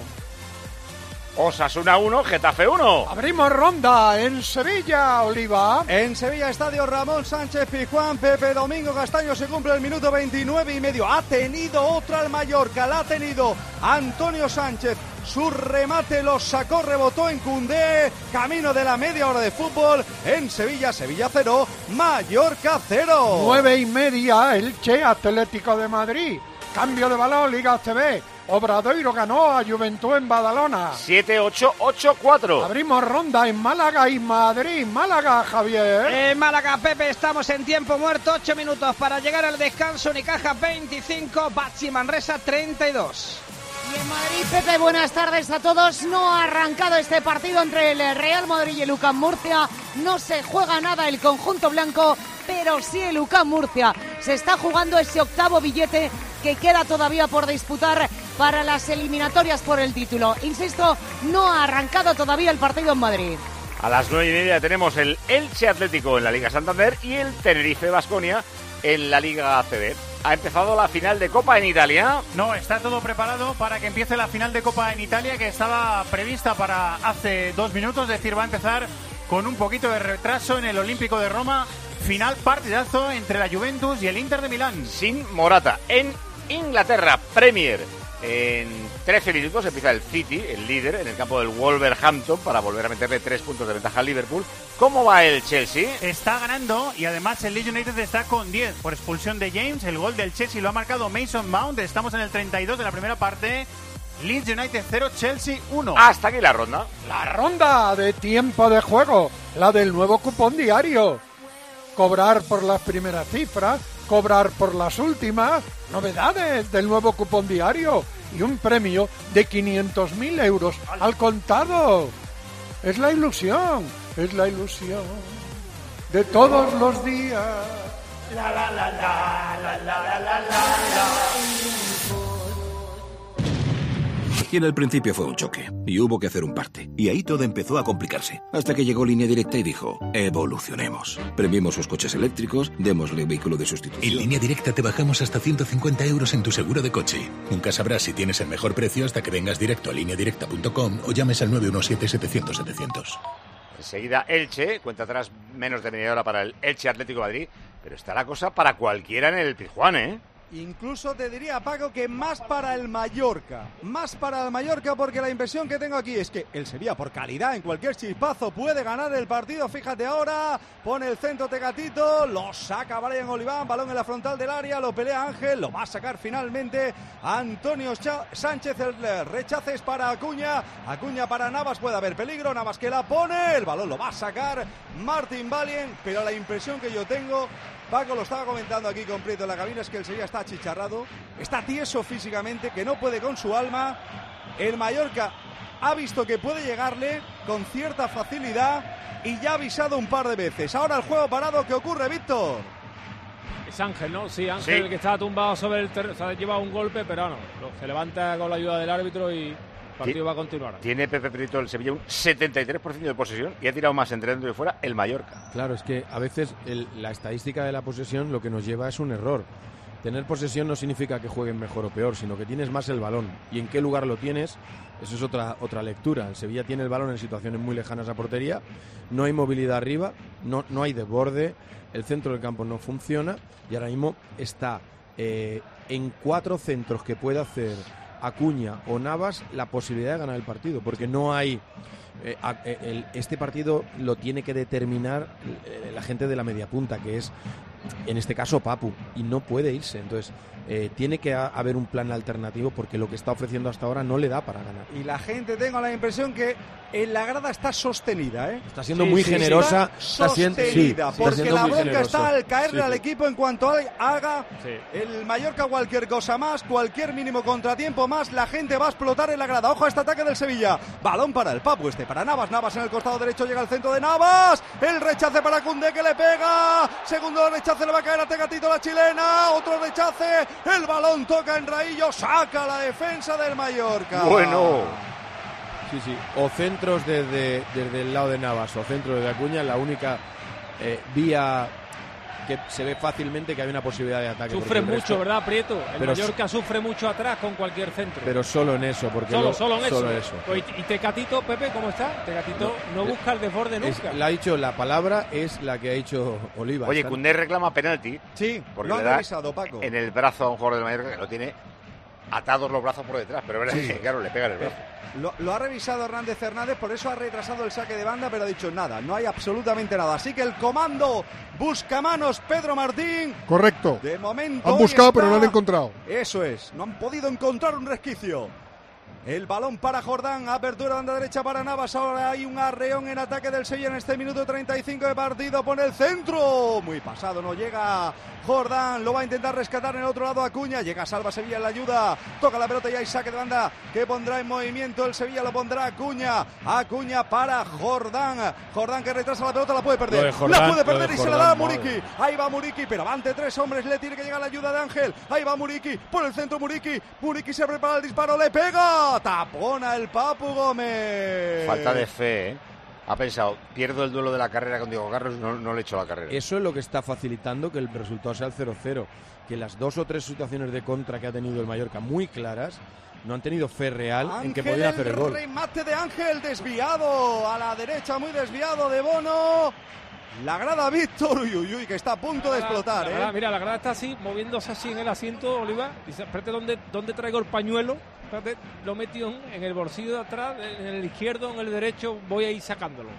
S1: Osasuna uno, Getafe uno.
S2: Abrimos ronda en Sevilla, Oliva.
S11: En Sevilla, Estadio Ramón Sánchez Pizjuán, Pepe Domingo Castaño, se cumple el minuto veintinueve y medio. Ha tenido otra el Mallorca, la ha tenido Antonio Sánchez. Su remate lo sacó, rebotó en Koundé. Camino de la media hora de fútbol en Sevilla. Sevilla cero, Mallorca cero.
S2: Nueve y media, Elche Atlético de Madrid. Cambio de balón, Liga C B. Obradoiro ganó a Juventud en Badalona.
S1: siete ocho ocho cuatro.
S2: Abrimos ronda en Málaga y Madrid. Málaga, Javier.
S5: En Málaga, Pepe, estamos en tiempo muerto. ocho minutos para llegar al descanso. Unicaja veinticinco, Baxi Manresa treinta y dos.
S20: Y en Madrid, Pepe, buenas tardes a todos. No ha arrancado este partido entre el Real Madrid y el U C A M Murcia. No se juega nada el conjunto blanco, pero sí el U C A M Murcia. Se está jugando ese octavo billete que queda todavía por disputar para las eliminatorias por el título. Insisto, no ha arrancado todavía el partido en Madrid.
S1: A las nueve y media tenemos el Elche Atlético en la Liga Santander y el Tenerife Baskonia en la Liga A C B. ¿Ha empezado la final de Copa en Italia?
S4: No, está todo preparado para que empiece la final de Copa en Italia, que estaba prevista para hace dos minutos, es decir, va a empezar con un poquito de retraso en el Olímpico de Roma. Final partidazo entre la Juventus y el Inter de Milán.
S1: Sin Morata. En Inglaterra, Premier. En trece minutos empieza el City, el líder, en el campo del Wolverhampton para volver a meterle tres puntos de ventaja al Liverpool. ¿Cómo va el Chelsea?
S4: Está ganando y además el Leeds United está con diez por expulsión de James. El gol del Chelsea lo ha marcado Mason Mount. Estamos en el treinta y dos de la primera parte. Leeds United cero, Chelsea uno.
S1: Hasta aquí la ronda.
S2: La ronda de tiempo de juego, la del nuevo cupón diario. Cobrar por las primeras cifras, cobrar por las últimas, novedades del nuevo cupón diario y un premio de quinientos mil euros al contado. Es la ilusión, es la ilusión de todos los días.
S6: La la la la la la la la la.
S21: Y en el principio fue un choque, y hubo que hacer un parte. Y ahí todo empezó a complicarse. Hasta que llegó Línea Directa y dijo, evolucionemos. Premiemos sus coches eléctricos, démosle un vehículo de sustitución.
S13: En Línea Directa te bajamos hasta ciento cincuenta euros en tu seguro de coche. Nunca sabrás si tienes el mejor precio hasta que vengas directo a línea directa punto com o llames al nueve uno siete, setecientos, setecientos.
S1: Enseguida Elche, cuenta atrás menos de media hora para el Elche Atlético de Madrid, pero está la cosa para cualquiera en el Pizjuán, ¿eh?
S11: Incluso te diría, Paco, que más para el Mallorca. Más para el Mallorca porque la impresión que tengo aquí es que el Sevilla, por calidad, en cualquier chispazo puede ganar el partido. Fíjate ahora, pone el centro Tecatito, lo saca Brian Oliván, balón en la frontal del área, lo pelea Ángel, lo va a sacar finalmente Antonio Sánchez. El rechace es para Acuña, Acuña para Navas, puede haber peligro, Navas que la pone, el balón lo va a sacar Martín Valien, pero la impresión que yo tengo, Paco, lo estaba comentando aquí con Prieto en la cabina, es que el Sevilla está achicharrado, está tieso físicamente, que no puede con su alma. El Mallorca ha visto que puede llegarle con cierta facilidad y ya ha avisado un par de veces. Ahora el juego parado, ¿qué ocurre, Víctor?
S12: Es Ángel, ¿no? Sí, Ángel, sí. El que estaba tumbado sobre el terreno, o sea, lleva un golpe, pero no, se levanta con la ayuda del árbitro y el partido va a continuar.
S1: Tiene Pepe Prieto el Sevilla un setenta y tres por ciento de posesión y ha tirado más entre dentro y fuera el Mallorca.
S22: Claro, es que a veces el, la estadística de la posesión lo que nos lleva es un error. Tener posesión no significa que jueguen mejor o peor, sino que tienes más el balón. ¿Y en qué lugar lo tienes? Eso es otra, otra lectura. El Sevilla tiene el balón en situaciones muy lejanas a portería, no hay movilidad arriba, no, no hay desborde, el centro del campo no funciona y ahora mismo está eh, en cuatro centros que puede hacer Acuña o Navas la posibilidad de ganar el partido, porque no hay eh, a, el, este partido lo tiene que determinar eh, la gente de la media punta, que es en este caso Papu, y no puede irse. Entonces eh, tiene que ha, haber un plan alternativo, porque lo que está ofreciendo hasta ahora no le da para ganar.
S11: Y la gente, tengo la impresión que en la grada está sostenida, ¿eh?
S22: Está siendo sí, muy sí, generosa.
S11: Está sostenida, sí, porque está la bronca generoso. Está al caerle
S22: sí,
S11: al
S22: sí.
S11: equipo en cuanto haga
S22: sí.
S11: el Mallorca cualquier cosa más, cualquier mínimo contratiempo más, la gente va a explotar en la grada. Ojo a este ataque del Sevilla. Balón para el Papu, este para Navas. Navas en el costado derecho, llega al centro de Navas. El rechace para Koundé, que le pega. Segundo rechace, le va a caer a Tecatito, la chilena. Otro rechace. El balón toca en Raillo, saca la defensa del Mallorca.
S1: Bueno.
S22: Sí, sí. O centros desde, desde el lado de Navas o centros de Acuña, la única eh, vía que se ve fácilmente que hay una posibilidad de ataque.
S12: Sufre mucho, resto, ¿verdad, Prieto? El
S22: pero
S12: Mallorca sufre mucho atrás con cualquier centro.
S22: Pero solo en eso, porque
S12: solo,
S22: lo,
S12: solo en
S22: solo
S12: eso.
S22: eso.
S12: Pues, ¿y Tecatito, Pepe, cómo está? Tecatito no, no busca el desborde nunca.
S22: Es, la ha dicho, la palabra es la que ha dicho Oliva.
S1: Oye, Koundé reclama penalti.
S11: Sí,
S1: porque
S11: lo
S1: le
S11: han
S1: da
S11: revisado, Paco.
S1: En el brazo a un jugador del Mallorca que lo tiene atados los brazos por detrás, pero verdad sí. que claro, le pega en el brazo.
S11: Lo, lo ha revisado Hernández Hernández, por eso ha retrasado el saque de banda, pero ha dicho nada, no hay absolutamente nada. Así que el comando busca manos, Pedro Martín.
S17: Correcto.
S11: De momento
S17: han buscado,
S11: está...
S17: pero no han encontrado.
S11: Eso es, no han podido encontrar un resquicio. El balón para Jordán, apertura banda derecha para Navas, ahora hay un arreón en ataque del Sevilla en este minuto treinta y cinco de partido, pone el centro, muy pasado, no llega Jordán, lo va a intentar rescatar en el otro lado Acuña, llega Salva Sevilla en la ayuda, toca la pelota y hay saque de banda que pondrá en movimiento el Sevilla, lo pondrá Acuña, Acuña para Jordán, Jordán que retrasa la pelota, la puede perder, Jordán, la puede perder y Jordán, se la da a Muriqui, ahí va Muriqui, pero va ante tres hombres, le tiene que llegar la ayuda de Ángel, ahí va Muriqui, por el centro Muriqui, Muriqui se prepara el disparo, le pega, tapona el Papu Gómez.
S1: Falta de fe, ¿eh? Ha pensado, pierdo el duelo de la carrera con Diego Carlos, no, no le echo la carrera.
S22: Eso es lo que está facilitando que el resultado sea el cero cero. Que las dos o tres situaciones de contra que ha tenido el Mallorca muy claras no han tenido fe real Ángel, en que podían hacer el gol.
S11: Remate de Ángel desviado a la derecha, muy desviado de Bono. La grada Víctor, uy, uy, uy, que está a punto de explotar,
S12: la
S11: ¿eh?
S12: grada, mira, la grada está así, moviéndose así en el asiento, Oliva. Dice, espérate, ¿dónde, dónde traigo el pañuelo? Espérate, lo metió en el bolsillo de atrás, en el izquierdo, en el derecho, voy a ir sacándolo.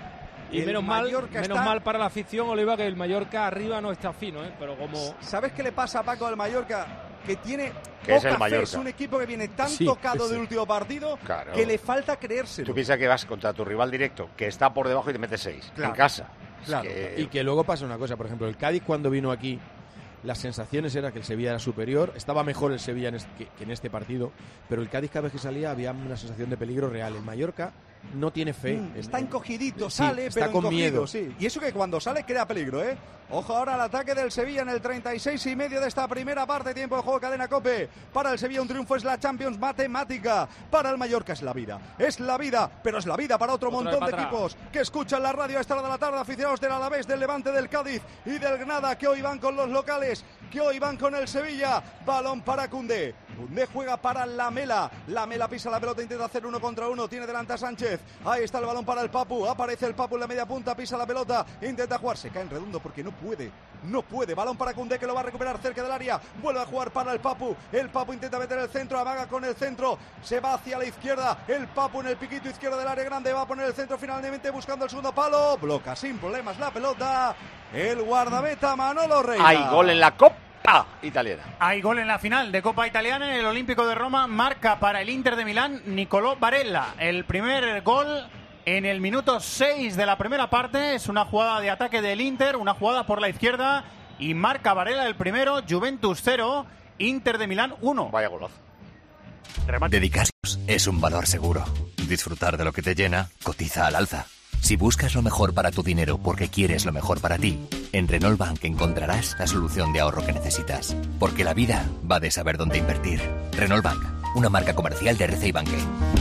S12: Y el menos mal, menos está... mal para la afición, Oliva, que el Mallorca arriba no está fino, ¿eh? Pero como...
S11: ¿Sabes qué le pasa a Paco al Mallorca? Que tiene
S1: Que es el
S11: Poca fe,
S1: Mallorca.
S11: es un equipo que viene tan
S1: Sí,
S11: tocado
S1: sí.
S11: del último partido
S1: Claro.
S11: que le falta creérselo.
S1: Tú piensas que vas contra tu rival directo, que está por debajo y te mete seis
S22: Claro.
S1: en casa. Es
S22: Claro.
S1: que-
S22: Y que luego pasa una cosa, por ejemplo, el Cádiz cuando vino aquí, las sensaciones era que el Sevilla era superior, estaba mejor el Sevilla en este, que, que en este partido, pero el Cádiz cada vez que salía había una sensación de peligro real. El Mallorca no tiene fe.
S11: Mm,
S22: en-
S11: está
S22: en-
S11: encogidito,
S22: sí,
S11: sale,
S22: está
S11: pero
S22: con
S11: encogido,
S22: miedo.
S11: sí. Y eso que cuando sale crea peligro, ¿eh? Ojo ahora al ataque del Sevilla en el treinta y seis y medio de esta primera parte. Tiempo de juego, cadena COPE. Para el Sevilla un triunfo es la Champions matemática. Para el Mallorca es la vida. Es la vida, pero es la vida para otro
S12: Otra
S11: montón
S12: vez
S11: de
S12: para
S11: equipos que escuchan la radio a esta hora de la tarde. Aficionados del Alavés, del Levante, del Cádiz y del Granada, que hoy van con los locales, que hoy van con el Sevilla. Balón para Koundé. Koundé juega para Lamela. Lamela pisa la pelota, intenta hacer uno contra uno. Tiene delante a Sánchez. Ahí está el balón para el Papu. Aparece el Papu en la media punta, pisa la pelota, intenta jugar. Se cae en redondo porque no puede. No puede. Balón para Koundé, que lo va a recuperar cerca del área. Vuelve a jugar para el Papu. El Papu intenta meter el centro, amaga con el centro. Se va hacia la izquierda. El Papu en el piquito izquierdo del área grande. Va a poner el centro finalmente buscando el segundo palo. Bloca sin problemas la pelota. El guardameta Manolo Reina.
S1: Hay gol en la Copa Italiana.
S4: Hay gol en la final de Copa Italiana en el Olímpico de Roma. Marca para el Inter de Milán Nicolò Barella. El primer gol en el minuto seis de la primera parte. Es una jugada de ataque del Inter, una jugada por la izquierda. Y marca Barella el primero. Juventus cero, Inter de Milán uno.
S1: Vaya golazo.
S9: Dedicarse es un valor seguro. Disfrutar de lo que te llena, cotiza al alza. Si buscas lo mejor para tu dinero porque quieres lo mejor para ti, en Renault Bank encontrarás la solución de ahorro que necesitas. Porque la vida va de saber dónde invertir. Renault Bank, una marca comercial de R C I Banque.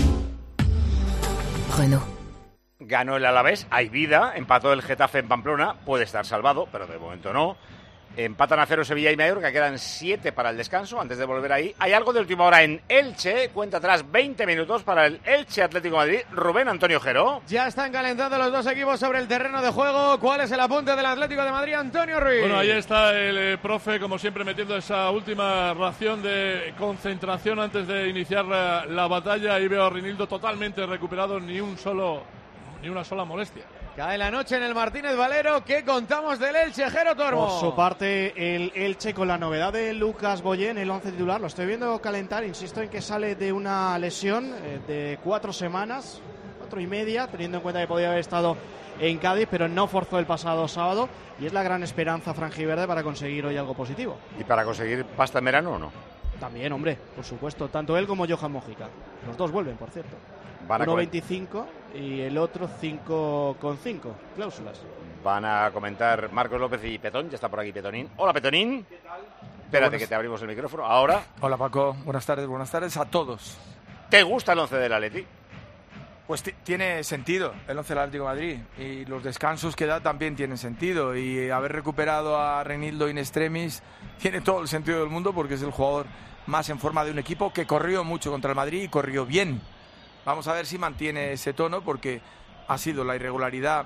S1: Renault. Ganó el Alavés, hay vida, empató el Getafe en Pamplona, puede estar salvado, pero de momento no. Empatan a cero Sevilla y Mallorca, quedan siete para el descanso, antes de volver ahí. Hay algo de última hora en Elche, cuenta atrás veinte minutos para el Elche Atlético de Madrid. Rubén Antonio Gero.
S3: Ya están calentando los dos equipos sobre el terreno de juego. ¿Cuál es el apunte del Atlético de Madrid, Antonio Ruiz?
S16: Bueno, ahí está el eh, profe, como siempre, metiendo esa última ración de concentración antes de iniciar la, la batalla. Ahí veo a Rinildo totalmente recuperado, ni un solo, ni una sola molestia.
S3: Cae la noche en el Martínez Valero. ¿Qué contamos del Elche, Jero Tormo?
S14: Por su parte, el Elche con la novedad de Lucas Boyé en el once titular. Lo estoy viendo calentar, insisto en que sale de una lesión eh, de cuatro semanas, cuatro y media, teniendo en cuenta que podía haber estado en Cádiz, pero no forzó el pasado sábado. Y es la gran esperanza franjiverde para conseguir hoy algo positivo.
S1: ¿Y para conseguir pasta en verano o no?
S14: También, hombre, por supuesto. Tanto él como Johan Mojica. Los dos vuelven, por cierto.
S1: Van a
S14: uno
S1: comen-
S14: veinticinco y el otro cinco coma cinco cláusulas.
S1: Van a comentar Marcos López y Petón, ya está por aquí Petonín. Hola Petonín. Espérate
S23: Buenas.
S1: que te abrimos el micrófono. Ahora,
S23: Hola Paco, buenas tardes, buenas tardes a todos.
S1: ¿te gusta el once del Atleti?
S23: Pues ti- tiene sentido el once del Atlético de Madrid y los descansos que da también tienen sentido y haber recuperado a Reinildo in extremis tiene todo el sentido del mundo porque es el jugador más en forma de un equipo que corrió mucho contra el Madrid y corrió bien. Vamos a ver si mantiene ese tono porque ha sido la irregularidad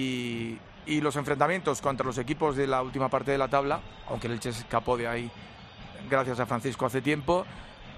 S23: y, y los enfrentamientos contra los equipos de la última parte de la tabla, aunque el Elche se escapó de ahí gracias a Francisco hace tiempo,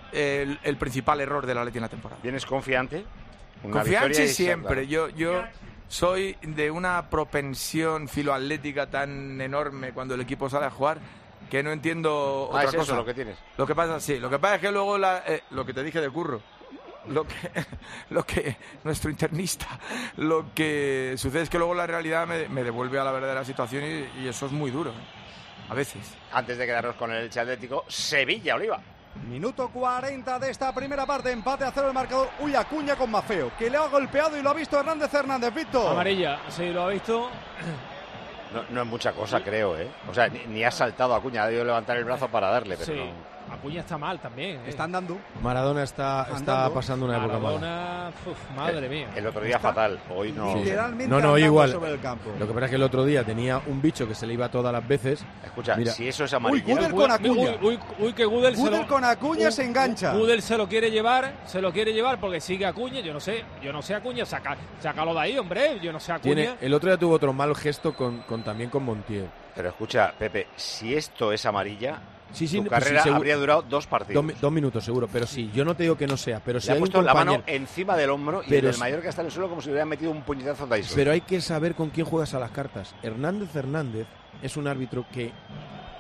S23: el, el principal error del Atleti en la temporada.
S1: ¿Vienes confiante? Una
S23: Confianza
S1: victoria y
S23: siempre.
S1: se-
S23: Yo, yo soy de una propensión filoatlética tan enorme cuando el equipo sale a jugar que no entiendo
S1: Ah,
S23: otra
S1: es eso
S23: cosa.
S1: lo que tienes.
S23: Lo que pasa, sí. Lo que pasa es que luego la, eh, lo que te dije de Curro. Lo que, lo que nuestro internista, lo que sucede es que luego la realidad me, me devuelve a la verdadera situación y, y eso es muy duro, ¿eh? A veces.
S1: Antes de quedarnos con el Elche Atlético, Sevilla, Oliva.
S11: Minuto cuarenta de esta primera parte, empate a cero el marcador. Uy, Acuña con Mafeo, que le ha golpeado y lo ha visto Hernández Hernández, Víctor.
S12: Amarilla, sí, lo ha visto.
S1: No, no es mucha cosa, creo, ¿eh? O sea, ni, ni ha saltado a Acuña, ha debido levantar el brazo para darle, pero
S12: Sí.
S1: no.
S12: Acuña está mal también. ¿eh?
S11: Están dando.
S22: Maradona está, está
S11: Andando.
S22: pasando una época mala.
S12: Maradona, uf, madre mía.
S1: El otro día
S12: Está
S1: fatal, hoy no.
S22: Sí.
S11: Literalmente
S22: No, no, hoy
S11: andando
S22: igual.
S11: sobre el campo.
S22: Lo que pasa es que el otro día tenía un bicho que se le iba todas las veces.
S1: Escucha,
S22: Mira,
S1: si eso es
S11: Uy,
S1: amarilla.
S11: Gudel con Acuña.
S12: Uy, uy, uy, que Gudel se
S11: Gudel
S12: lo...
S11: con Acuña
S12: Gu-
S11: se engancha.
S12: Gudel se lo quiere llevar, se lo quiere llevar porque sigue Acuña. Yo no sé, yo no sé Acuña, saca, sácalo de ahí, hombre. Yo no sé Acuña.
S22: tiene, el otro día tuvo otro mal gesto con, con también con Montiel.
S1: Pero escucha, Pepe, si esto es amarilla,
S22: Sí, sí,
S1: tu
S22: pues sí,
S1: carrera
S22: seguro.
S1: habría durado dos partidos.
S22: Dos, mi- dos minutos seguro, pero sí, yo no te digo que no sea, pero si
S1: Le ha
S22: hay un
S1: puesto la mano
S22: compañero-
S1: encima del hombro y
S22: Pero
S1: el
S22: si-
S1: Mallorca está en el suelo como si le hubieran metido un puñetazo a Tyson.
S22: Pero hay que saber con quién juegas a las cartas. Hernández Hernández es un árbitro que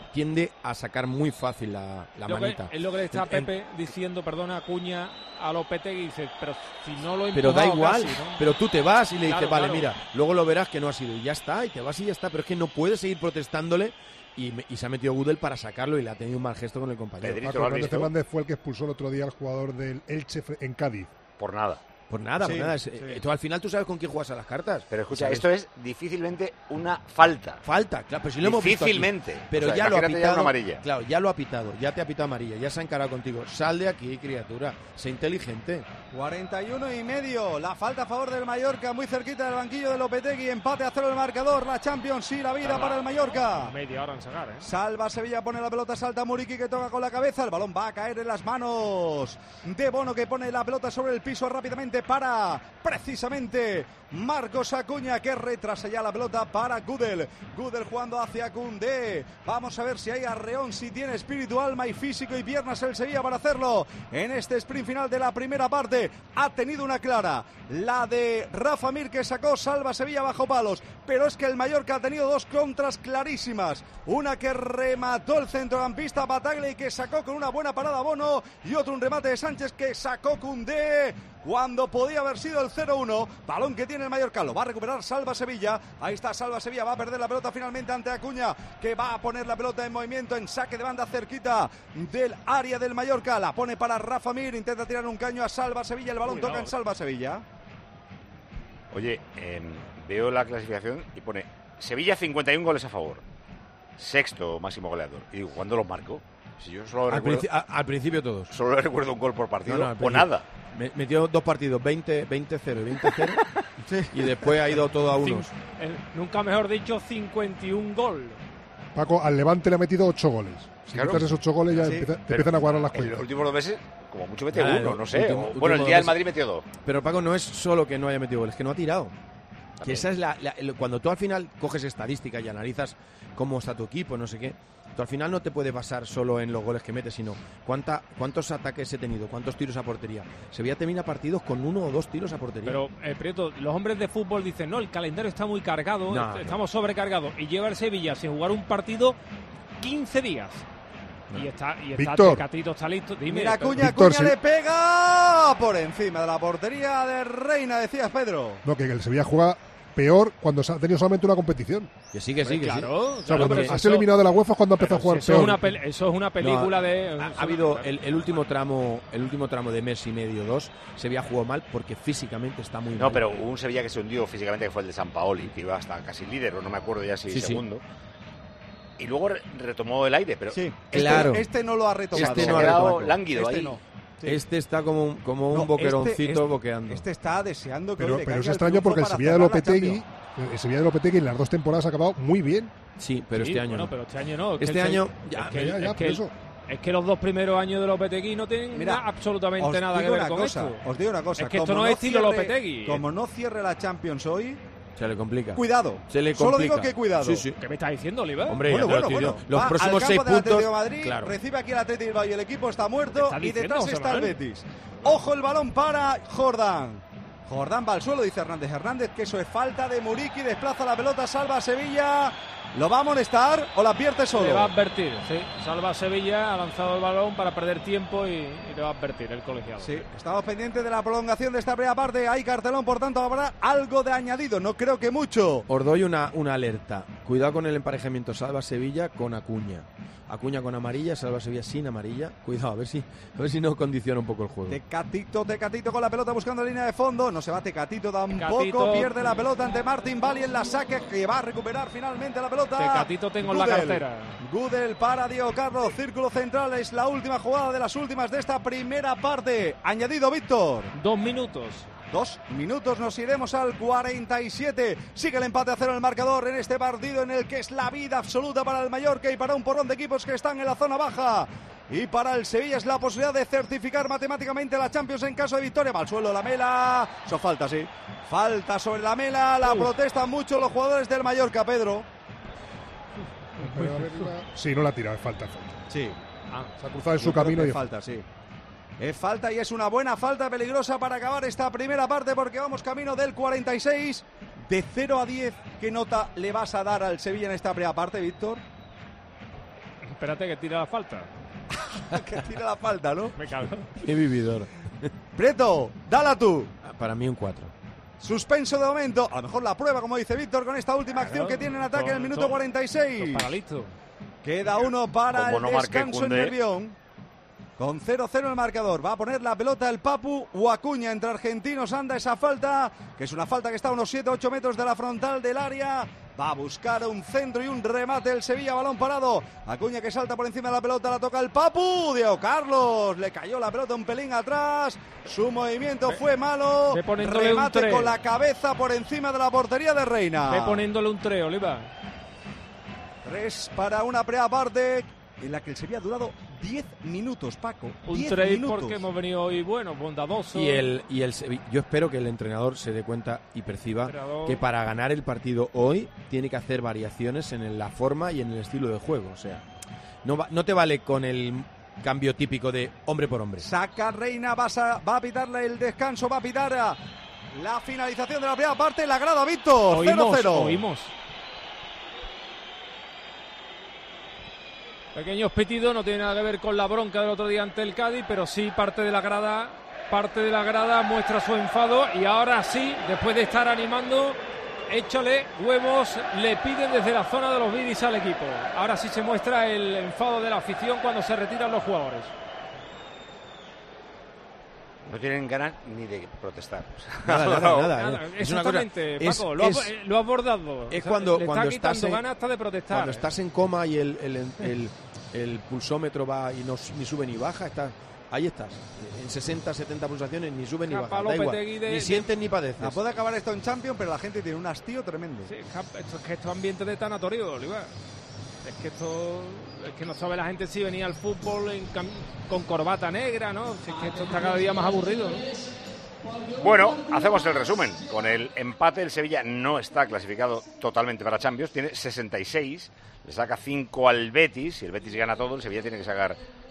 S22: tiende a sacar muy fácil la, la
S12: lo
S22: manita.
S12: Que, es lo que le está
S22: En-
S12: Pepe diciendo, perdona, Acuña a Lopetegui, y dice, pero si no lo he
S22: Pero da
S12: empujado
S22: igual,
S12: casi, ¿no?
S22: pero tú te vas y le
S12: Claro,
S22: dices, vale,
S12: claro.
S22: mira, luego lo verás que no ha sido, y ya está, y te vas y ya está, pero es que no puedes seguir protestándole, y, me- y se ha metido Gudel para sacarlo y le ha tenido un mal gesto con el compañero.
S17: Paco Hernández Hernández fue el que expulsó el otro día al jugador del Elche fre- en Cádiz.
S1: Por nada.
S22: Por nada,
S17: Sí,
S22: por nada. Es-
S17: sí.
S22: eh, tú al final tú sabes con quién juegas a las cartas.
S1: Pero escucha,
S22: ¿Sabes?
S1: esto es difícilmente una falta.
S22: Falta, claro, pero si lo hemos visto aquí.
S1: Difícilmente.
S22: Pero
S1: O sea,
S22: ya lo ha
S1: imagínate ya
S22: pitado.
S1: una amarilla.
S22: Claro, ya lo ha pitado, ya te ha pitado amarilla, ya se ha encarado contigo. Sal de aquí, criatura. Sé inteligente.
S11: cuarenta y uno y medio, la falta a favor del Mallorca, muy cerquita del banquillo de Lopetegui, empate a cero el marcador, la Champions y la vida
S12: Tarda
S11: para el Mallorca.
S12: Media hora en sacar, ¿eh?
S11: Salva Sevilla, pone la pelota, salta Muriqui que toca con la cabeza, el balón va a caer en las manos de Bono que pone la pelota sobre el piso rápidamente para precisamente Marcos Acuña que retrasa ya la pelota para Gudel. Gudel jugando hacia Koundé. Vamos a ver si hay arreón, si tiene espíritu, alma y físico y piernas el Sevilla para hacerlo en este sprint final de la primera parte. Ha tenido una clara, la de Rafa Mir que sacó, salva Sevilla bajo palos, pero es que el Mallorca ha tenido dos contras clarísimas, una que remató el centrocampista Bataglia y que sacó con una buena parada Bono, y otro un remate de Sánchez que sacó Koundé cuando podía haber sido el cero uno. Balón que tiene el Mallorca, lo va a recuperar Salva Sevilla. Ahí está Salva Sevilla, va a perder la pelota finalmente ante Acuña, que va a poner la pelota en movimiento, en saque de banda cerquita del área del Mallorca. La pone para Rafa Mir, intenta tirar un caño a Salva Sevilla, el balón
S1: Cuidado.
S11: toca en Salva Sevilla.
S1: Oye, eh, veo la clasificación y pone Sevilla cincuenta y uno goles a favor. Sexto máximo goleador. Y digo, ¿cuándo los marcó? Si yo solo
S22: Al,
S1: recuerdo,
S22: princi- a- al principio todos.
S1: solo le recuerdo un gol por partido
S22: No, no, al
S1: o
S22: principio.
S1: nada.
S22: Me- metió dos partidos, veinte cero y veinte cero. Y después ha ido todo a unos.
S12: Cin- eh, nunca mejor dicho, cincuenta y un gol.
S17: Paco, al Levante le ha metido ocho goles. Si
S1: Claro.
S17: quitas esos ocho goles ya
S1: Sí,
S17: empieza- te
S1: pero
S17: empiezan a cuadrar las
S1: En
S17: cuentas.
S1: los últimos dos meses, como mucho mete
S22: Nada,
S1: uno,
S22: el
S1: no sé.
S22: último-
S1: O-
S22: último
S1: bueno, el día
S22: dos
S1: del Madrid metió dos.
S22: Pero Paco, no es solo que no haya metido goles, que no ha tirado. Que esa es la, la- el- cuando tú al final coges estadística y analizas cómo está tu equipo, no sé qué, tú al final no te puedes basar solo en los goles que metes, sino cuánta, cuántos ataques he tenido, cuántos tiros a portería. Sevilla termina partidos con uno o dos tiros a portería.
S12: Pero, eh, Prieto, los hombres de fútbol dicen, no, el calendario está muy cargado,
S22: No,
S12: est-
S22: no.
S12: estamos sobrecargados. Y lleva el Sevilla sin jugar un partido quince días. Y está, y está
S17: Víctor.
S12: Tecatito, está listo. Dime,
S11: Mira,
S12: pero-
S11: Acuña,
S17: Víctor,
S11: Acuña
S17: sí.
S11: le pega por encima de la portería de Reina, decías Pedro.
S17: No, que el Sevilla juega peor cuando se ha tenido solamente una competición.
S22: Que sí, que sí, que sí.
S12: claro,
S17: O sea,
S12: claro,
S17: cuando
S12: pero
S17: has
S12: eso-
S17: eliminado de la UEFA es cuando ha empezado a
S12: pero
S17: jugar
S12: si eso, es
S17: peor.
S12: una pel- eso es una película
S22: No,
S12: de...
S22: Ha, ha habido el, el último tramo, el último tramo de mes y medio, dos, Sevilla jugó mal porque físicamente está muy
S1: No,
S22: mal.
S1: pero hubo un Sevilla que se hundió físicamente, que fue el de San Paoli, que iba hasta casi líder, o no me acuerdo ya si
S22: Sí, sí.
S1: segundo. Y luego re- retomó el aire, pero
S11: Sí,
S22: Claro.
S11: este, este no lo ha retomado.
S22: Este
S1: se
S22: no
S1: ha
S22: ha
S1: quedado
S22: retomado.
S1: lánguido
S11: Este
S1: ahí.
S11: no. Sí.
S22: Este está como un, como un
S11: No,
S22: boqueroncito
S11: este- este-
S22: boqueando.
S11: Este está deseando que
S17: Pero,
S11: hoy le
S17: pero
S11: caiga
S17: es
S11: el
S17: extraño
S11: triunfo
S17: porque el
S11: para
S17: Sevilla de
S11: cerrar la
S17: Lopetegui,
S11: Champions.
S17: el Sevilla de Lopetegui en las dos temporadas ha acabado muy bien.
S22: Sí, pero
S12: Sí,
S22: este año
S12: bueno,
S22: no.
S12: pero este año no. es que
S22: Este
S12: el Se-
S22: año ya,
S12: es que,
S17: ya, ya,
S12: es
S17: por
S12: que-
S17: eso.
S12: es que los dos primeros años de Lopetegui no tienen
S11: Mira,
S12: na- absolutamente
S11: Os
S12: nada que
S11: digo
S12: ver
S11: una
S12: con
S11: cosa,
S12: esto.
S11: os digo una cosa.
S12: Es que esto
S11: como
S12: no es estilo
S11: cierre-
S12: Lopetegui.
S11: Como no cierre la Champions hoy,
S22: se le complica.
S11: cuidado.
S22: Se le
S11: Solo
S22: complica.
S11: digo que cuidado.
S22: Sí, sí.
S12: ¿Qué me estás diciendo, Oliver?
S22: Hombre,
S11: Bueno,
S22: ya te lo
S11: bueno,
S22: estoy
S11: bueno.
S22: diciendo. Los
S11: Va
S22: próximos
S11: al
S22: seis
S11: campo del Atlético
S22: puntos.
S11: de Madrid,
S22: Claro.
S11: recibe aquí el Atlético de Bilbao y el equipo está muerto
S12: estás
S11: y
S12: diciendo,
S11: detrás
S12: José
S11: está el
S12: Manuel?
S11: Betis. Ojo el balón para Jordán. Jordán va al suelo, dice Hernández Hernández que eso es falta de Muriqui, desplaza la pelota, salva a Sevilla. ¿Lo va a amonestar o la advierte solo?
S12: Le va a advertir, sí. Salva a Sevilla, ha lanzado el balón para perder tiempo y, y le va a advertir el colegiado.
S11: Sí, estamos pendientes de la prolongación de esta primera parte. Hay cartelón, por tanto habrá algo de añadido, no creo que mucho.
S22: Os doy una, una alerta. Cuidado con el emparejamiento Salva Sevilla con Acuña. Acuña con amarilla, Salva Sevilla sin amarilla. Cuidado, a ver si, a ver si no condiciona un poco el juego.
S11: Tecatito, Tecatito con la pelota buscando línea de fondo. No se va Tecatito tampoco.
S12: Tecatito.
S11: Pierde la pelota ante Martin Bali en la saque que va a recuperar finalmente la pelota.
S12: Tecatito tengo en la
S11: Gudel.
S12: cartera.
S11: Gudel para Diego Carlos. Círculo central es la última jugada de las últimas de esta primera parte. Añadido Víctor.
S12: Dos minutos.
S11: Dos minutos, nos iremos al cuarenta y siete. Sigue el empate a cero en el marcador en este partido en el que es la vida absoluta para el Mallorca y para un porrón de equipos que están en la zona baja. Y para el Sevilla es la posibilidad de certificar matemáticamente la Champions en caso de victoria. Va al suelo la Mela. Eso falta, sí. Falta sobre la Mela. La
S12: Uf.
S11: protestan mucho los jugadores del Mallorca, Pedro.
S17: Sí, no la ha tirado, es falta, es falta.
S11: Sí.
S12: Ah,
S17: Se ha cruzado en
S11: Yo
S17: su
S11: creo
S17: camino
S11: que
S17: y
S11: falta, sí. Es falta y es una buena falta peligrosa para acabar esta primera parte porque vamos camino del cuarenta y seis. De cero a diez, ¿qué nota le vas a dar al Sevilla en esta primera parte, Víctor?
S12: espérate que tira la falta.
S11: Que tira la falta, ¿no?
S12: Me cago.
S22: Qué vividor.
S11: Prieto, dala tú.
S22: Para mí un cuatro.
S11: Suspenso de momento. A lo mejor la prueba, como dice Víctor, con esta última acción
S12: Claro,
S11: que tiene en ataque
S12: todo,
S11: en el minuto
S12: todo,
S11: cuarenta y seis.
S12: todo para listo.
S11: Queda uno para
S1: Como
S11: el
S1: no marque
S11: descanso en
S1: Koundé.
S11: Nervión. Con cero cero el marcador. Va a poner la pelota el Papu o Acuña. Entre argentinos anda esa falta, que es una falta que está a unos siete ocho metros de la frontal del área. Va a buscar un centro y un remate el Sevilla, balón parado. Acuña que salta por encima de la pelota, la toca el Papu. Diego Carlos, le cayó la pelota un pelín atrás. Su movimiento fue malo.
S12: Ve poniéndole un
S11: Remate
S12: tres.
S11: con la cabeza por encima de la portería de Reina.
S12: Ve poniéndole un tres, Oliva.
S11: Tres para una preaparte en la que el Sevilla ha durado diez minutos, Paco.
S12: Un
S11: diez
S12: tres
S11: minutos.
S12: porque hemos venido hoy, bueno, bondadosos.
S22: Y el, y el Sevi- yo espero que el entrenador se dé cuenta y perciba
S12: Entrenador.
S22: que para ganar el partido hoy tiene que hacer variaciones en la forma y en el estilo de juego. O sea, no, va- no te vale con el cambio típico de hombre por hombre.
S11: Saca Reina, va a, va a pitarle el descanso, va a pitar a la finalización de la primera parte. La grada, Víctor. cero
S12: Oímos,
S11: cero.
S12: oímos. Pequeños pitidos, no tiene nada que ver con la bronca del otro día ante el Cádiz, pero sí parte de la grada, parte de la grada muestra su enfado y ahora sí, después de estar animando, échale huevos, le piden desde la zona de los bidis al equipo. Ahora sí se muestra el enfado de la afición cuando se retiran los jugadores.
S1: No tienen ganas ni de protestar.
S22: Nada, nada,
S1: No.
S22: nada,
S12: Nada,
S22: ¿eh? Es una cosa-
S12: exactamente,
S22: es-
S12: Paco, lo, ha,
S22: es-
S12: eh, lo ha abordado.
S22: Es
S12: O sea,
S22: cuando,
S12: le
S22: cuando
S12: está
S22: estás
S12: quitando
S22: en,
S12: ganas hasta de protestar.
S22: cuando estás en coma y el, el, el, el pulsómetro va y no ni sube ni baja, estás, ahí estás. En sesenta, setenta pulsaciones ni sube ni baja.
S12: Escapa
S22: Da igual.
S12: Lopetegui de-
S22: Ni
S12: de-
S22: sientes ni padeces.
S11: La puede acabar esto en Champions, pero la gente tiene un hastío tremendo.
S12: Sí, esto es que esto es ambiente de tanatorio, Oliva. Es que esto es que no sabe la gente si venía al fútbol en cam- con corbata negra, ¿no? Si es que esto está cada día más aburrido, ¿no?
S1: Bueno, hacemos el resumen. Con el empate, el Sevilla no está clasificado totalmente para Champions. Tiene sesenta y seis, le saca cinco al Betis. Si el Betis gana todo, el Sevilla tiene que sacar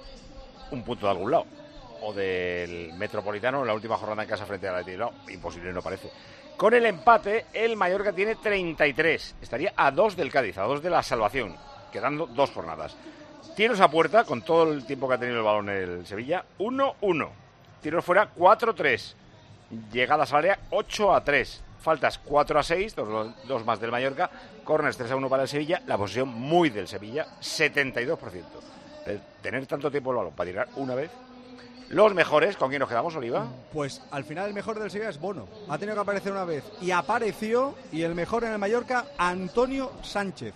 S1: un punto de algún lado. O del Metropolitano en la última jornada en casa frente al Athletic. No, imposible, no parece. Con el empate, el Mallorca tiene treinta y tres. Estaría a dos del Cádiz, a dos de la salvación, quedando dos jornadas. Tiros a puerta, con todo el tiempo que ha tenido el balón el Sevilla, uno uno. Tiros fuera, cuatro tres. Llegadas al área, ocho a tres. Faltas, cuatro a seis, dos, dos más del Mallorca. Corners, tres a uno para el Sevilla. La posesión muy del Sevilla, setenta y dos por ciento. El tener tanto tiempo el balón para tirar una vez. Los mejores, ¿con quién nos quedamos, Oliva?
S11: Pues al final el mejor del Sevilla es Bono. Ha tenido que aparecer una vez y apareció. Y el mejor en el Mallorca, Antonio Sánchez.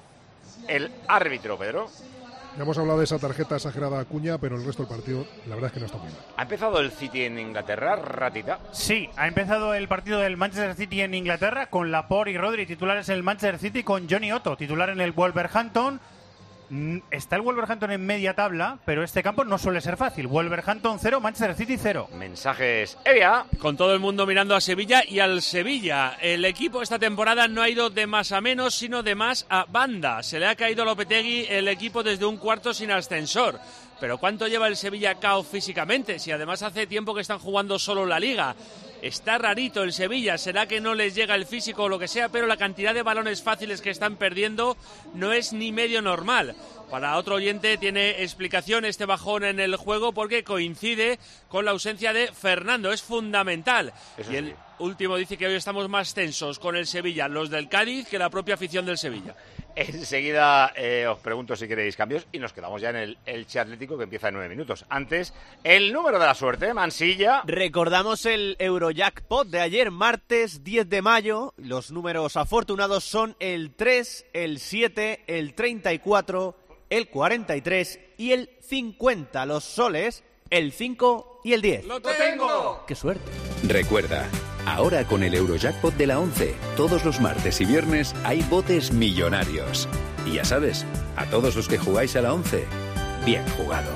S1: El árbitro, Pedro.
S17: Ya hemos hablado de esa tarjeta exagerada a Acuña, pero el resto del partido, la verdad es que no está muy mal.
S1: ¿Ha empezado el City en Inglaterra, ratita?
S4: Sí, ha empezado el partido del Manchester City en Inglaterra con Laporte y Rodri titulares en el Manchester City, con Johnny Otto titular en el Wolverhampton. Mm, Está el Wolverhampton en media tabla, pero este campo no suele ser fácil. Wolverhampton cero, Manchester City cero.
S1: Mensajes. Evia.
S19: Con todo el mundo mirando a Sevilla y al Sevilla. El equipo esta temporada no ha ido de más a menos, sino de más a banda. Se le ha caído a Lopetegui el equipo desde un cuarto sin ascensor. Pero ¿cuánto lleva el Sevilla cao físicamente? Si además hace tiempo que están jugando solo la Liga. Está rarito el Sevilla, será que no les llega el físico o lo que sea, pero la cantidad de balones fáciles que están perdiendo no es ni medio normal. Para otro oyente tiene explicación este bajón en el juego porque coincide con la ausencia de Fernando, es fundamental.
S1: Eso
S19: y el
S1: sí.
S19: último dice que hoy estamos más tensos con el Sevilla, los del Cádiz, que la propia afición del Sevilla.
S1: Enseguida eh, os pregunto si queréis cambios y nos quedamos ya en el Elche Atlético, que empieza en nueve minutos. Antes, el número de la suerte, Mansilla.
S7: Recordamos el Eurojackpot de ayer, martes diez de mayo. Los números afortunados son el tres, el siete, el treinta y cuatro, el cuarenta y tres y el cincuenta. Los soles, el cinco y el diez.
S19: ¡Lo tengo!
S7: ¡Qué suerte!
S13: Recuerda, ahora con el Eurojackpot de la once, todos los martes y viernes hay botes millonarios. Y ya sabes, a todos los que jugáis a la once, bien jugado.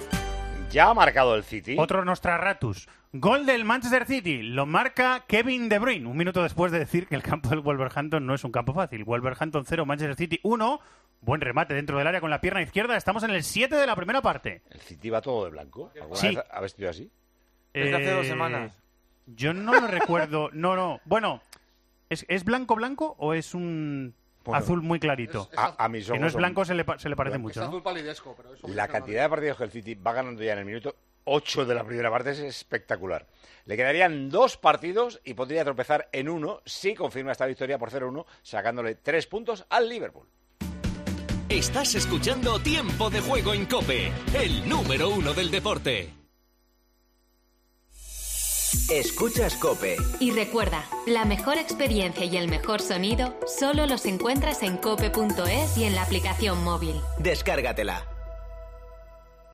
S1: Ya ha marcado el City.
S4: Otro Nostradamus. Gol del Manchester City. Lo marca Kevin De Bruyne. Un minuto después de decir que el campo del Wolverhampton no es un campo fácil. Wolverhampton cero, Manchester City uno. Buen remate dentro del área con la pierna izquierda. Estamos en el siete de la primera parte.
S1: El City va todo de blanco. ¿Alguna
S4: Sí.
S1: vez ha vestido así?
S23: Desde hace
S4: Eh,
S23: dos semanas.
S4: Yo no lo recuerdo. No, no. Bueno, ¿es, ¿es blanco blanco o es un
S1: Bueno,
S4: azul muy clarito.
S1: A, a mis ojos
S4: si no es
S1: son-
S4: blanco se le, pa- se le parece
S1: blanco.
S4: mucho,
S17: Es
S4: ¿no?
S17: azul palidesco, pero eso
S1: La cantidad de partidos que el City va ganando ya en el minuto ocho de la primera parte es espectacular. Le quedarían dos partidos y podría tropezar en uno si confirma esta victoria por cero uno, sacándole tres puntos al Liverpool.
S10: Estás escuchando Tiempo de Juego en COPE, el número uno del deporte.
S15: Escuchas COPE.
S18: Y recuerda, la mejor experiencia y el mejor sonido solo los encuentras en cope punto es y en la aplicación móvil.
S15: Descárgatela.